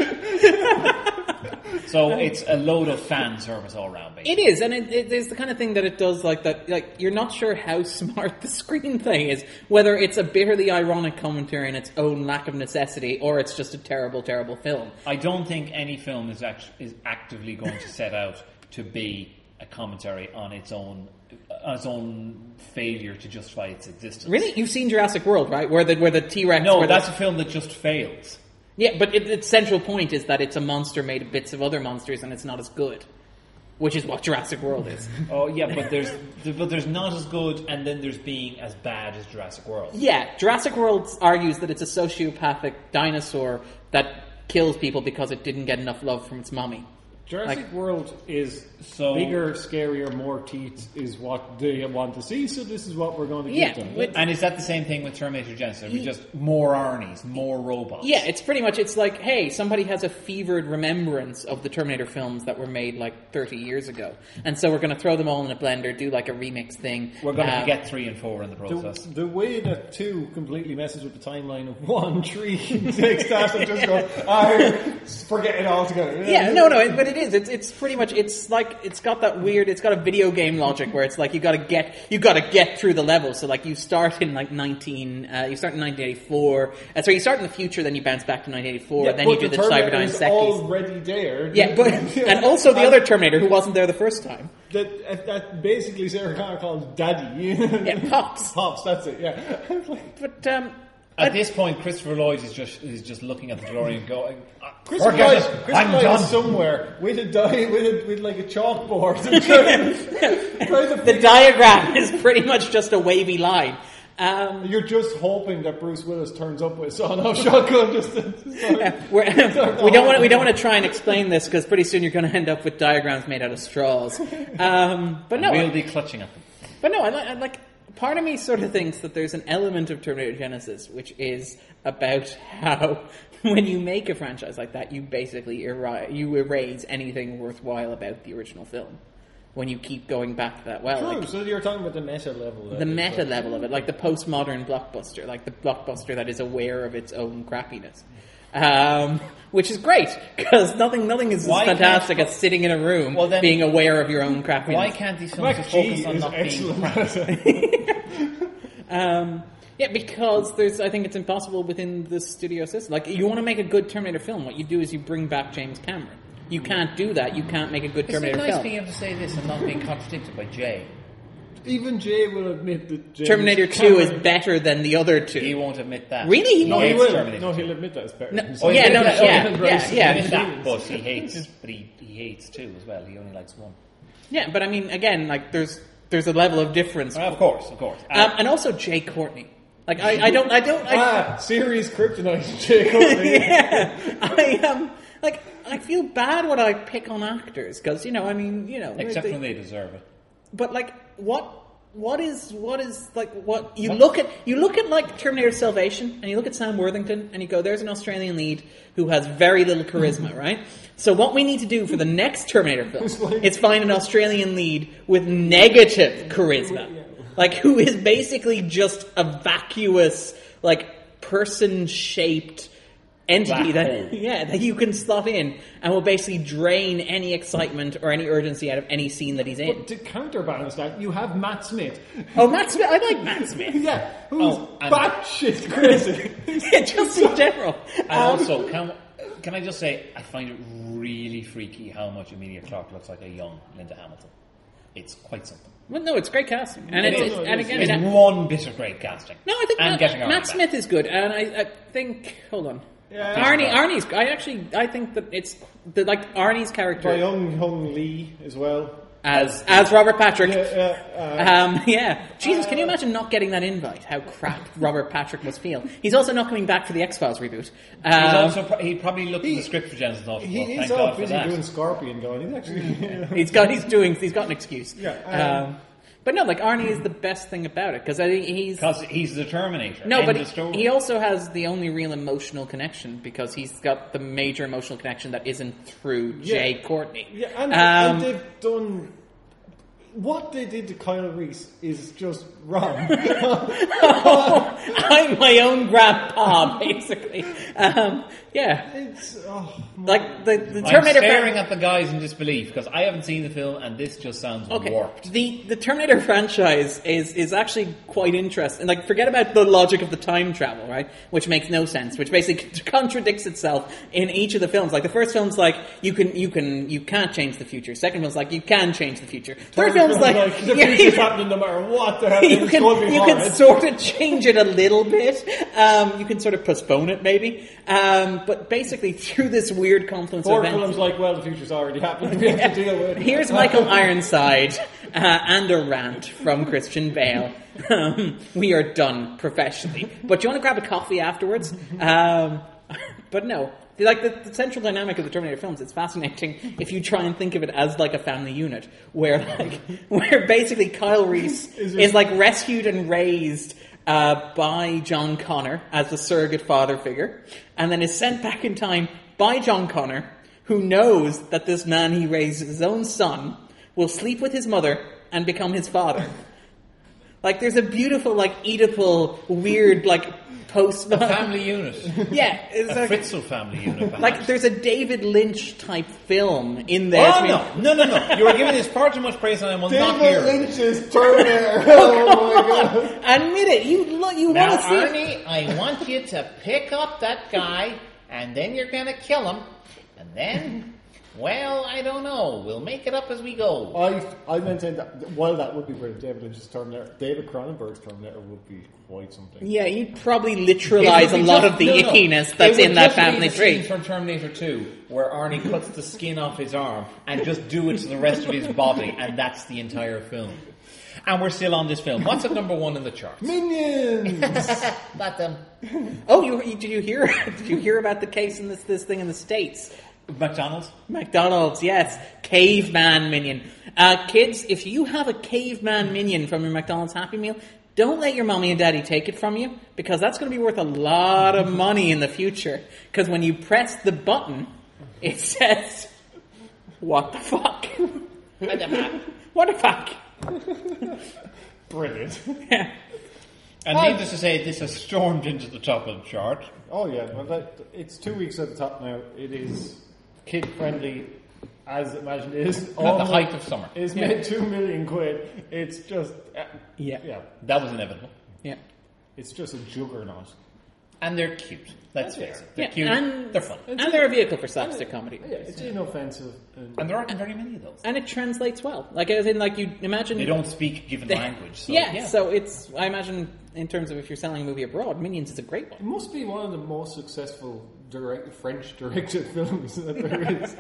so it's a load of fan service all around, basically. It is, and it, it is the kind of thing that it does like that. Like you're not sure how smart the screenplay is, whether it's a bitterly ironic commentary on its own lack of necessity, or it's just a terrible, terrible film. I don't think any film is act- is actively going to set out to be a commentary on its own on its own failure to justify its existence. Really, you've seen Jurassic World, right? Where the where the T Rex. No, where that's the, a film that just fails. yeah, but it, its central point is that it's a monster made of bits of other monsters, and it's not as good, which is what Jurassic World is. Oh yeah, but there's but there's not as good, and then there's being as bad as Jurassic World. Yeah, Jurassic World argues that it's a sociopathic dinosaur that kills people because it didn't get enough love from its mommy. Jurassic Like- World is So- bigger, scarier, more teeth is what they want to see, so this is what we're going to Yeah, give them. with- And is that the same thing with Terminator Genesis? We just more Arnie's, more robots. Yeah, it's pretty much, it's like, hey, somebody has a fevered remembrance of the Terminator films that were made like thirty years ago. And so we're going to throw them all in a blender, do like a remix thing. We're going to Uh, forget three and four in the The, process. the way that two completely messes with the timeline of one, three takes that and just go, I forget it all together. Yeah, no, no, it, but it is. It's it's pretty much. It's like it's got that weird. It's got a video game logic where it's like you got to get you got to get through the level. So like you start in like nineteen. Uh, you start in nineteen eighty-four. Uh, so you start in the future, then you bounce back to nineteen eighty-four. Yeah, then but you do the, Terminator Cyberdyne is Secchies. already there. Yeah, but and also the other Terminator who wasn't there the first time. That, that basically Sarah Connor calls Daddy. Yeah, Pops. Pops, that's it, yeah. But um, At this point, Christopher Lloyd is just is just looking at the DeLorean going, "Ah, Christopher forget Lloyd, it, Christopher I'm Lloyd done. is somewhere with a die, with, a, with like a chalkboard. and trying to- trying to the figure- diagram is pretty much just a wavy line. Um, You're just hoping that Bruce Willis turns up with a sawn-off shotgun just to, to start- Yeah, we're, we don't want we don't want to try and explain this because pretty soon you're going to end up with diagrams made out of straws. Um, but no, We'll I, be clutching at them. but no, I like, I like. Part of me sort of thinks that there's an element of Terminator Genesis which is about how when you make a franchise like that, you basically eri- you erase anything worthwhile about the original film. When you keep going back to that, well, True, like, so you're talking about the meta level. the meta level of it, like the postmodern blockbuster, like the blockbuster that is aware of its own crappiness, um, which is great because nothing, nothing is Why as fantastic can't- as sitting in a room Well, then- being aware of your own crappiness. Why can't these films Black just G focus on is not being excellent. Um, yeah, because there's, I think it's impossible within the studio system. Like, you want to make a good Terminator film, what you do is you bring back James Cameron. You can't do that. You can't make a good It's Terminator nice film. being able to say this and not being contradicted by Jay. Even Jay will admit that James Terminator two is Cameron- better than the other two. He won't admit that. Really? He No, he hates will. Terminator No, two. he'll admit that it's better. No, He's- Oh, yeah, he'll no, admit no, that. yeah, Oh, yeah, He yeah. admits that, but he hates. But he, he hates two as well. He only likes one. Yeah, but I mean, again, like there's there's a level of difference. Well, of course, of course. Um, and also Jay Courtney. Like I, I don't, I don't. I, ah, series kryptonite. Jay Courtney. yeah, I um, like I feel bad when I pick on actors because you know, I mean, you know, Except they- when they deserve it. But like, what? What is what is like what you look at? You look at like Terminator Salvation, and you look at Sam Worthington, and you go, "There's an Australian lead who has very little charisma, right?" So what we need to do for the next Terminator film is find an Australian lead with negative charisma, like who is basically just a vacuous, like person-shaped entity Black that hole. yeah that you can slot in and will basically drain any excitement or any urgency out of any scene that he's in. But to counterbalance that, you have Matt Smith. Oh, Matt Smith! I like Matt Smith. Yeah, who's Oh, and- batshit crazy. Just in general. And Um, also, can, can I just say, I find it really freaky how much Emilia Clarke looks like a young Linda Hamilton. It's quite something. well, no, it's great casting, and It it's, is, it's it and is. again, It's it- one bit of great casting. no, I think and Matt, getting Arnie Matt back. Smith is good, and I, I think hold on, Yeah. Arnie, Arnie's. I actually, I think that it's the, like Arnie's character By Young Hung Lee as well. as as Robert Patrick. Yeah, yeah, Um, yeah, Jesus, can you imagine not getting that invite? How crap Robert Patrick must feel. He's also not coming back for the X-Files reboot. He's Um, also pro- he probably looked at he- the script for Genesis and thought, he well, is thank all God for busy that. doing Scorpion going. He's actually. he's got, he's doing, he's got an excuse. Yeah, Um, um, but no, like Arnie is the best thing about it because I think he's Because he's the Terminator. no, End but of story. he also has the only real emotional connection because he's got the major emotional connection that isn't through Jay Yeah. Courtney. Yeah, and, Um, and they've done. What they did to Kyle Reese is just wrong. I'm my own grandpa, basically. Um, yeah, It's oh, like the, the I'm Terminator. staring fran- at the guys in disbelief because I haven't seen the film and this just sounds Okay, warped. the the Terminator franchise is is actually quite interesting. Like, forget about the logic of the time travel, right? Which makes no sense. Which basically contradicts itself in each of the films. Like the first film's like you can you can you can't change the future. Second film's like you can change the future. Third film's like, the yeah, future's happening no matter what. The hell you it's can going to be you hard. can sort of change it a little bit. Um, you can sort of postpone it maybe. Um, but basically through this weird confluence of Fourth events. film's like, well, the future's already happened. We have to deal with it. Here's Michael Ironside uh, and a rant from Christian Bale. Um, we are done professionally. But do you want to grab a coffee afterwards? Um, but no. Like the, the central dynamic of the Terminator films, it's fascinating if you try and think of it as like a family unit, where like where basically Kyle Reese Is is, it- like rescued and raised uh, by John Connor as the surrogate father figure, and then is sent back in time by John Connor, who knows that this man he raised, his own son, will sleep with his mother and become his father. Like, there's a beautiful, like, Oedipal, weird, like, post... Family unit. Yeah. It's A like, Fritzl family unit, perhaps. like, there's a David Lynch type film in there. Oh, I mean- no. No, no, no. You are giving this far too much praise and I will not hear David it. Lynch's Terminator. Oh my god. Admit it. You, lo- you Now, want to see it. Arnie, I want you to pick up that guy, and then you're going to kill him, and then, well, I don't know. We'll make it up as we go. I I maintain that while that would be brilliant, David Lynch's Terminator, David Cronenberg's Terminator would be quite something. Yeah, you'd probably literalize It a would be lot just- of the no, no. ickiness It that's would in that just be family the scene tree. from Terminator two, where Arnie cuts the skin off his arm and just do it to the rest of his body, and that's the entire film. And we're still on this film. What's at number one in the charts? Minions. Not them. Oh, you, you- did you hear? Did you hear about the case in this this thing in the States? McDonald's? McDonald's, yes. Caveman minion. Uh, kids, if you have a caveman minion from your McDonald's Happy Meal, don't let your mommy and daddy take it from you, because that's going to be worth a lot of money in the future. Because when you press the button, it says, what the fuck? What the fuck? What the fuck? Brilliant. Yeah. And needless to say, this has stormed into the top of the chart. Oh yeah, well that, it's two weeks at the top now. It is kid friendly, as imagined it is. At the height of summer. It's made two million quid. It's just uh, Yeah. yeah. That was inevitable. Yeah. It's just a juggernaut. And they're cute. Let's face it. They're Yeah, cute. and- they're fun. And they're a vehicle for slapstick comedy. Yeah, it's inoffensive. And And there aren't very many of those. And it translates well. Like, as in, like, you imagine... They don't speak given They- language. So, yeah, yeah. so it's... I imagine, in terms of if you're selling a movie abroad, Minions is a great it one. must be one of the most successful direct, French-directed films that there is.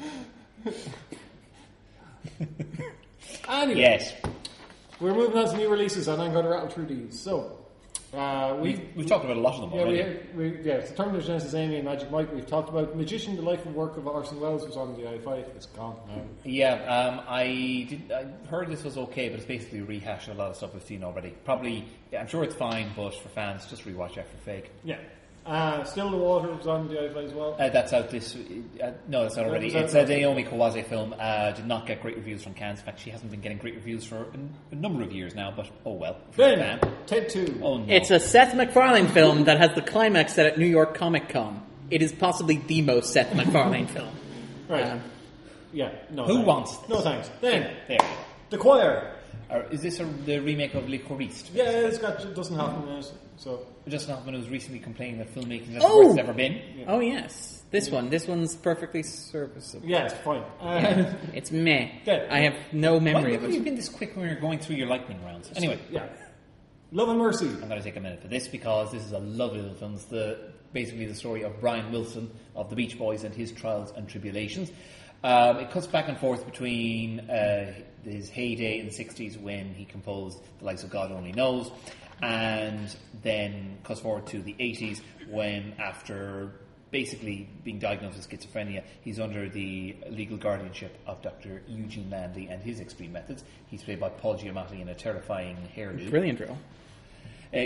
Anyway, Yes. we're moving on to new releases, and I'm going to rattle through these. So, uh, we... We've, we've talked about a lot of them Yeah, we, already. we, yeah, so Terminator Genesis, Amy and Magic Mike, we've talked about. Magician, the life and work of Orson Welles was on the I five. It's gone now. Yeah, um, I did. I heard this was okay, but it's basically a rehash of a lot of stuff we've seen already. Probably, yeah, I'm sure it's fine, but for fans, just rewatch After Fake. Yeah. Uh, Still the Water was on the I five as well. Uh, that's out this. Uh, no, it's not That already. was out It's a last Naomi Kawase film. Uh, did not get great reviews from Cannes. In fact, she hasn't been getting great reviews for a, a number of years now. But oh well. If you're a Then, fan. Ted two. Oh no. It's a Seth MacFarlane film that has the climax set at New York Comic Con. It is possibly the most Seth MacFarlane film. Right. Um, Yeah, no Who thanks. wants this? No thanks. Then, There. you go. The Choir. Or is this a, the remake of Le Choriste? Yeah, it's got Dustin Hoffman in it. So, Justin Hoffman was recently complaining that filmmaking is Oh! the worst it's ever been. Oh, yes. This one. This one's perfectly serviceable. yeah, it's fine. Uh, It's meh. Yeah. I have no Why memory have of you it. been this quick when you're going through your lightning rounds? Anyway, yeah. Love and Mercy. I'm going to take a minute for this because this is a lovely little film. It's the, basically the story of Brian Wilson of the Beach Boys and his trials and tribulations. Um, it cuts back and forth between uh, his heyday in the sixties when he composed The Likes of God Only Knows, and then cuts forward to the eighties when, after basically being diagnosed with schizophrenia, he's under the legal guardianship of Doctor Eugene Landy and his extreme methods. He's played by Paul Giamatti in a terrifying hairdo. Brilliant role. Uh,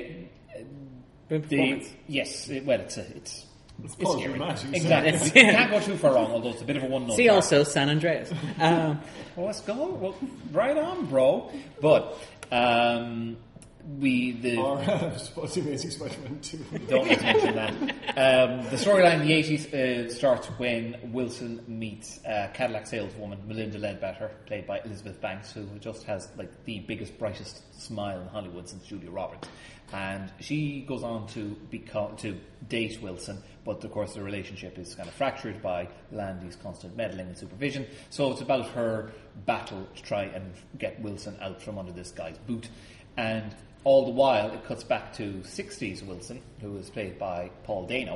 Good the, performance. yes, it, well, it's a, it's it's, Paul scary. Giamatti, Exactly. so- You can't go too far wrong, although it's a bit of a one-note. See track. also San Andreas. Um, Well, let's go. Well, right on, bro. But um, we the Or, uh, suppose Amazing Spider-Man two. don't let's mention that. Um, the storyline in the eighties uh, starts when Wilson meets uh, Cadillac saleswoman Melinda Ledbetter, played by Elizabeth Banks, who just has like the biggest, brightest smile in Hollywood since Julia Roberts. And she goes on to become to date Wilson, but of course the relationship is kind of fractured by Landy's constant meddling and supervision. So it's about her battle to try and get Wilson out from under this guy's boot. And all the while, it cuts back to sixties Wilson, who is played by Paul Dano.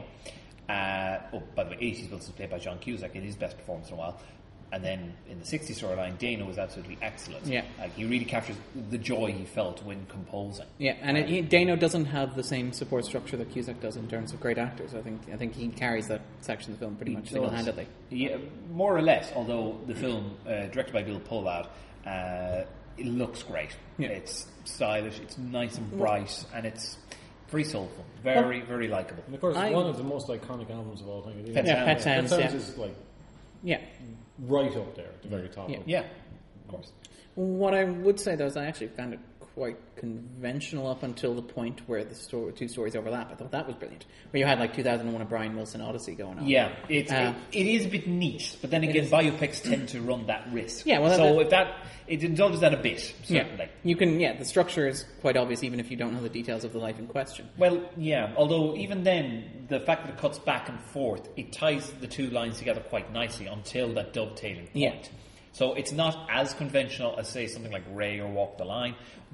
Uh, oh, by the way, eighties Wilson is played by John Cusack in his best performance in a while. And then in the sixties storyline, Dano was absolutely excellent. Yeah. Like, he really captures the joy he felt when composing. yeah, and it, he, Dano doesn't have the same support structure that Cusack does in terms of great actors. I think I think he carries that section of the film pretty He much does. single-handedly. Yeah, more or less, although the film, uh, directed by Bill Pollard, uh, it looks great. Yeah. It's stylish, it's nice and bright, and it's very soulful. Very, very likeable. And of course, I- it's one of the most iconic albums of all time. Pet Yeah, Sounds. Pet Sounds, Pet yeah. Sounds is like Yeah. right up there at the very top. Yeah. of it. Yeah, of course. What I would say, though, is I actually found it quite conventional up until the point where the story, two stories overlap. I thought that was brilliant. Where you had like two thousand one, a Brian Wilson Odyssey going on. Yeah, it's, Uh, it, it is a bit niche, but then again, biopics tend to run that risk. Yeah, well, so that- if that, it indulges that a bit, Yeah. certainly. You can, yeah, the structure is quite obvious even if you don't know the details of the life in question. Well, yeah, although even then, the fact that it cuts back and forth, it ties the two lines together quite nicely until that dovetailing point. Yeah. So it's not as conventional as, say, something like Ray or Walk the Line,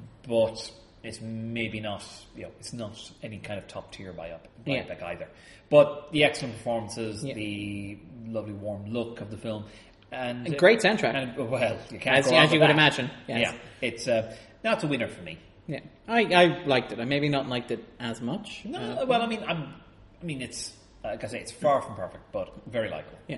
but it's maybe not, you know, it's not any kind of top-tier biopic, Yeah. biopic either. But the excellent performances, Yeah. the lovely warm look of the film, and... A great soundtrack. And, well, you can't As- go wrong as you with would that. imagine, yes. Yeah, it's, uh, that's a winner for me. Yeah, I, I liked it. I maybe not liked it as much. No, Uh, well, I mean, I'm, I mean, it's like I say, it's far from perfect, but very likable. yeah.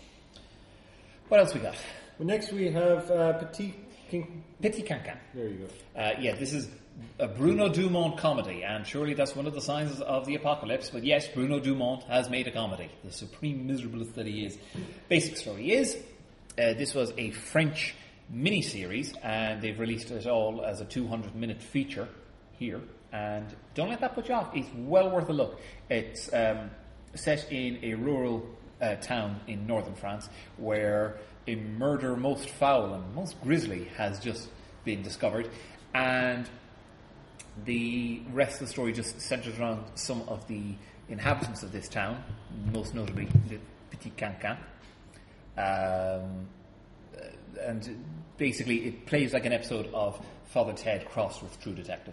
What else we got? Well, next we have uh, Petit King. Petit Cancan. There you go. Uh, yeah, this is a Bruno Dumont comedy, and surely that's one of the signs of the apocalypse. But yes, Bruno Dumont has made a comedy, the supreme miserabilist that he is. Basic story is, uh, this was a French miniseries, and they've released it all as a two hundred minute feature here. And don't let that put you off. It's well worth a look. It's um, set in a rural uh, town in northern France where a murder most foul and most grisly has just been discovered. And The rest of the story just centres around some of the inhabitants of this town, most notably the Petit Cancan. Um, and basically it plays like an episode of Father Ted crossed with True Detective.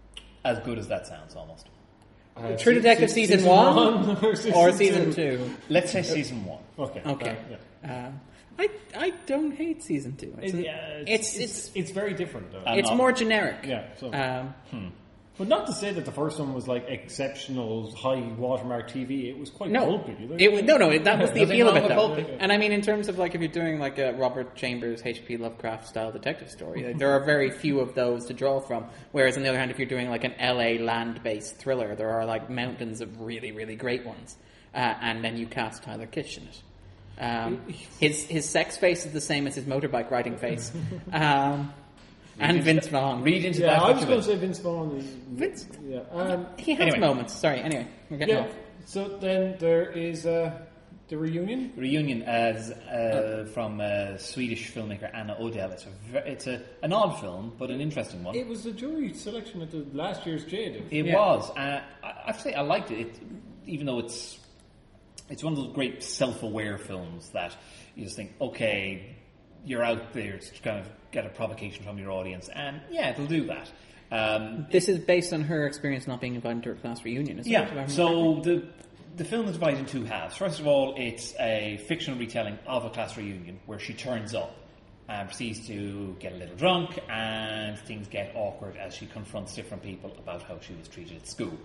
As good as that sounds, almost. Uh, True se- Detective se- season, season one, one or season or season two? two? Let's say season one. Okay. Okay. Uh, yeah. Uh, I I don't hate season two. It's, It- yeah, it's, it's, it's it's very different though. I'm it's not- more generic. yeah. So, Um, but not to say that the first one was like exceptional high watermark T V. It was quite no, pulpy. it was, no, no. That was the Nothing appeal of wrong it, with though. pulpy. And I mean, in terms of like if you're doing like a Robert Chambers H P Lovecraft style detective story, like, there are very few of those to draw from. Whereas on the other hand, if you're doing like an L A land-based thriller, there are like mountains of really, really great ones. Uh, and then you cast Tyler Kitsch in it. Um, his his sex face is the same as his motorbike riding face. Um, and Vince Vaughn. Read into Yeah, that. I was much going of to it. say Vince Vaughn is. Vince- Yeah. Um, He has Anyway. moments. Sorry. Anyway, we're getting yeah. off. So then there is uh, the reunion. Reunion as uh, from uh, Swedish filmmaker Anna Odell. It's a ve- it's a an odd film, but an interesting one. It was the jury selection at the last year's Jade. It Yeah. was. Uh, I, I have to say I liked it. it. Even though it's it's one of those great self-aware films that you just think, okay, you're out there to kind of get a provocation from your audience, and yeah, it'll do that. Um, This is based on her experience not being invited to her class reunion, isn't it? If I yeah. remember So the the film is divided in two halves. First of all, it's a fictional retelling of a class reunion where she turns up and proceeds to get a little drunk, and things get awkward as she confronts different people about how she was treated at school.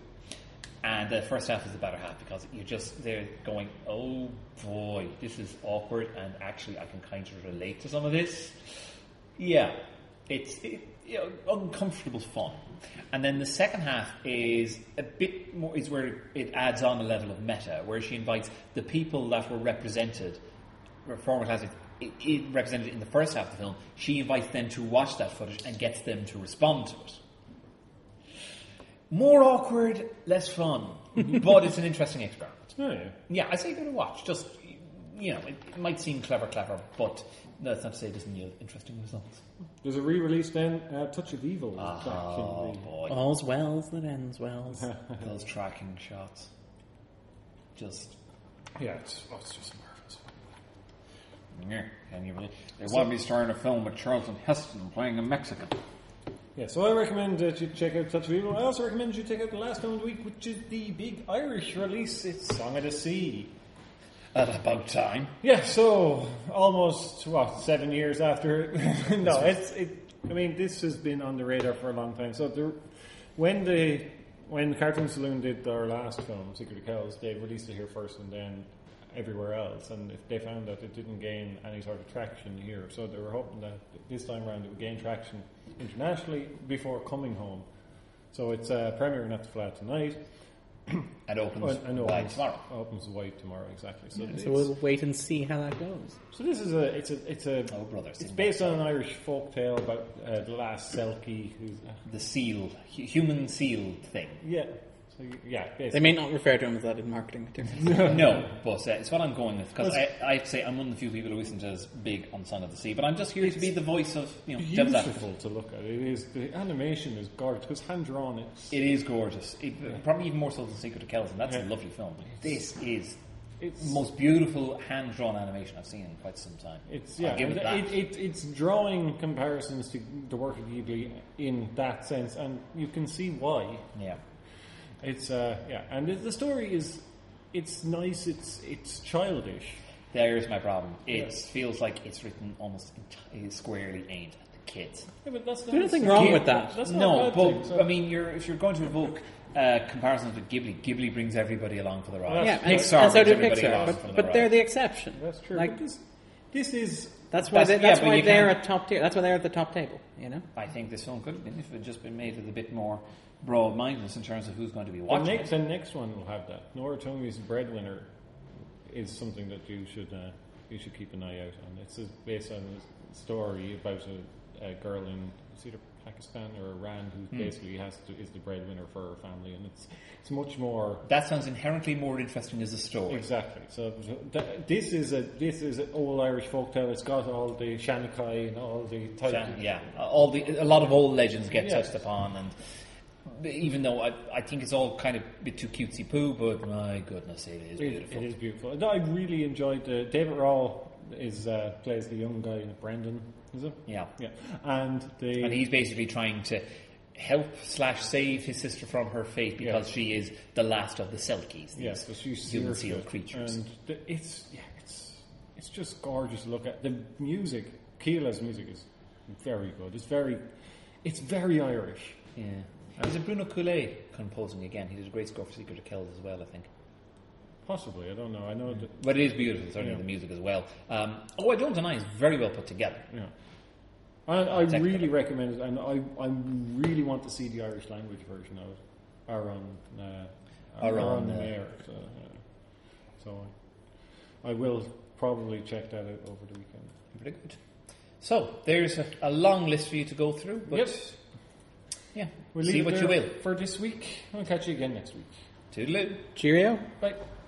And the first half is the better half because you're just there going, oh boy, this is awkward, and actually I can kind of relate to some of this. Yeah, it's it, you know, uncomfortable fun. And then the second half is a bit more, is where it adds on a level of meta, where she invites the people that were represented, were former classmates, it, it represented in the first half of the film. She invites them to watch that footage and gets them to respond to it. More awkward, less fun, but it's an interesting experiment. Oh, yeah. Yeah, I say give it a watch. Just, you know, it, it might seem clever, clever, but that's not to say it doesn't yield interesting results. There's a re-release then, uh, Touch of Evil. back in Oh, the- boy. All's wells that ends wells. Those tracking shots. Just, Yeah, it's, oh, it's just marvelous. yeah, can you believe? They want me starring a film with Charlton Heston playing a Mexican. Yeah, so I recommend that you check out Touch of Evil. I also recommend you check out the last film of the week, which is the big Irish release. It's Song of the Sea. At about time. Yeah, so almost what seven years after. no, it's it. I mean, this has been on the radar for a long time. So the, when the when Cartoon Saloon did their last film, Secret of Kells, they released it here first and then everywhere else. And if they found that it didn't gain any sort of traction here, so they were hoping that this time around it would gain traction internationally before coming home. So it's uh, premiering at the Flat tonight. And opens Oh, and wide opens, tomorrow. opens wide tomorrow, exactly. So, it's- So we'll wait and see how that goes. so this is a it's a it's a Oh, brother, it's sing based on an Irish folk tale about uh, the last Selkie who's uh, The seal, hu- human seal thing. yeah so you- yeah They basically. may not refer to him as that in marketing materials. No, but uh, it's what I'm going with because I, I have to say I'm one of the few people who isn't as big on Son of the Sea, but I'm just here to be the voice of you know devil's advocate. beautiful to look at. It is the animation is gorgeous because hand drawn. It's It is gorgeous, it, probably even more so than Secret of Kells, and that's Yeah. a lovely film. This is it's the most beautiful hand drawn animation I've seen in quite some time. it's I'll yeah give and it that. it, it, it's drawing comparisons to the work of Ghibli in that sense, and you can see why. Yeah. It's uh yeah, and it, the story is it's nice. It's it's childish. There's my problem. It Yeah. feels like it's written almost entirely squarely aimed at the kids. Yeah, but that's not There's nothing a- wrong with that. That's not a No, bad but thing, so- I mean, you're, if you're going to evoke uh, comparisons with Ghibli, Ghibli brings everybody along for the ride. Well, Yeah, and, Pixar and so brings did everybody Pixar, along but, for the but ride. they're the exception. That's true. Like but this, this is that's why That's- they, that's yeah, but why you they're can't- at top tier. That's why they're at the top table. You know. I think this film could have been if it had just been made with a bit more broad-mindedness in terms of who's going to be the watching next. it. The next one will have that. Nora Tomi's Breadwinner is something that you should uh, you should keep an eye out on. It's a, based on a story about a, a girl in it's either Pakistan or Iran who basically has to is the breadwinner for her family, and it's it's much more. That sounds inherently more interesting as a story. Exactly. So th- this is a this is an old Irish folktale. It's got all the Shanachai and all the type. Shan- yeah, all the a lot of old legends get Yeah. touched upon, and Even though I, I think it's all kind of a bit too cutesy poo, but my goodness, it is It, beautiful. it is beautiful. No, I really enjoyed the David Rawl is uh, plays the young guy in Brendan, is it? Yeah. Yeah. And the And he's basically trying to help slash save his sister from her fate because Yeah. she is the last of the Selkies, these yes, so she's human sealed sealed creatures. And the, it's yeah, it's it's just gorgeous to look at. The music, Keela's music is very good. It's very it's very Irish. Yeah. Is it Bruno Coulet composing again? He did a great score for Secret of Kells as well, I think. Possibly, I don't know. I know that. But it is beautiful, certainly Yeah. the music as well. Um, oh, I Don't Deny is very well put together. Yeah. And I Exactly. really recommend it, and I, I really want to see the Irish language version of it. Aaron, uh, Aaron, Aaron uh, Mayer. So, yeah. so I, I will probably check that out over the weekend. Very good. So, there's a, a long list for you to go through, but Yep. yeah, We'll see leave it what you there will. for this week. I'll catch you again next week. Toodaloo. Cheerio. Bye.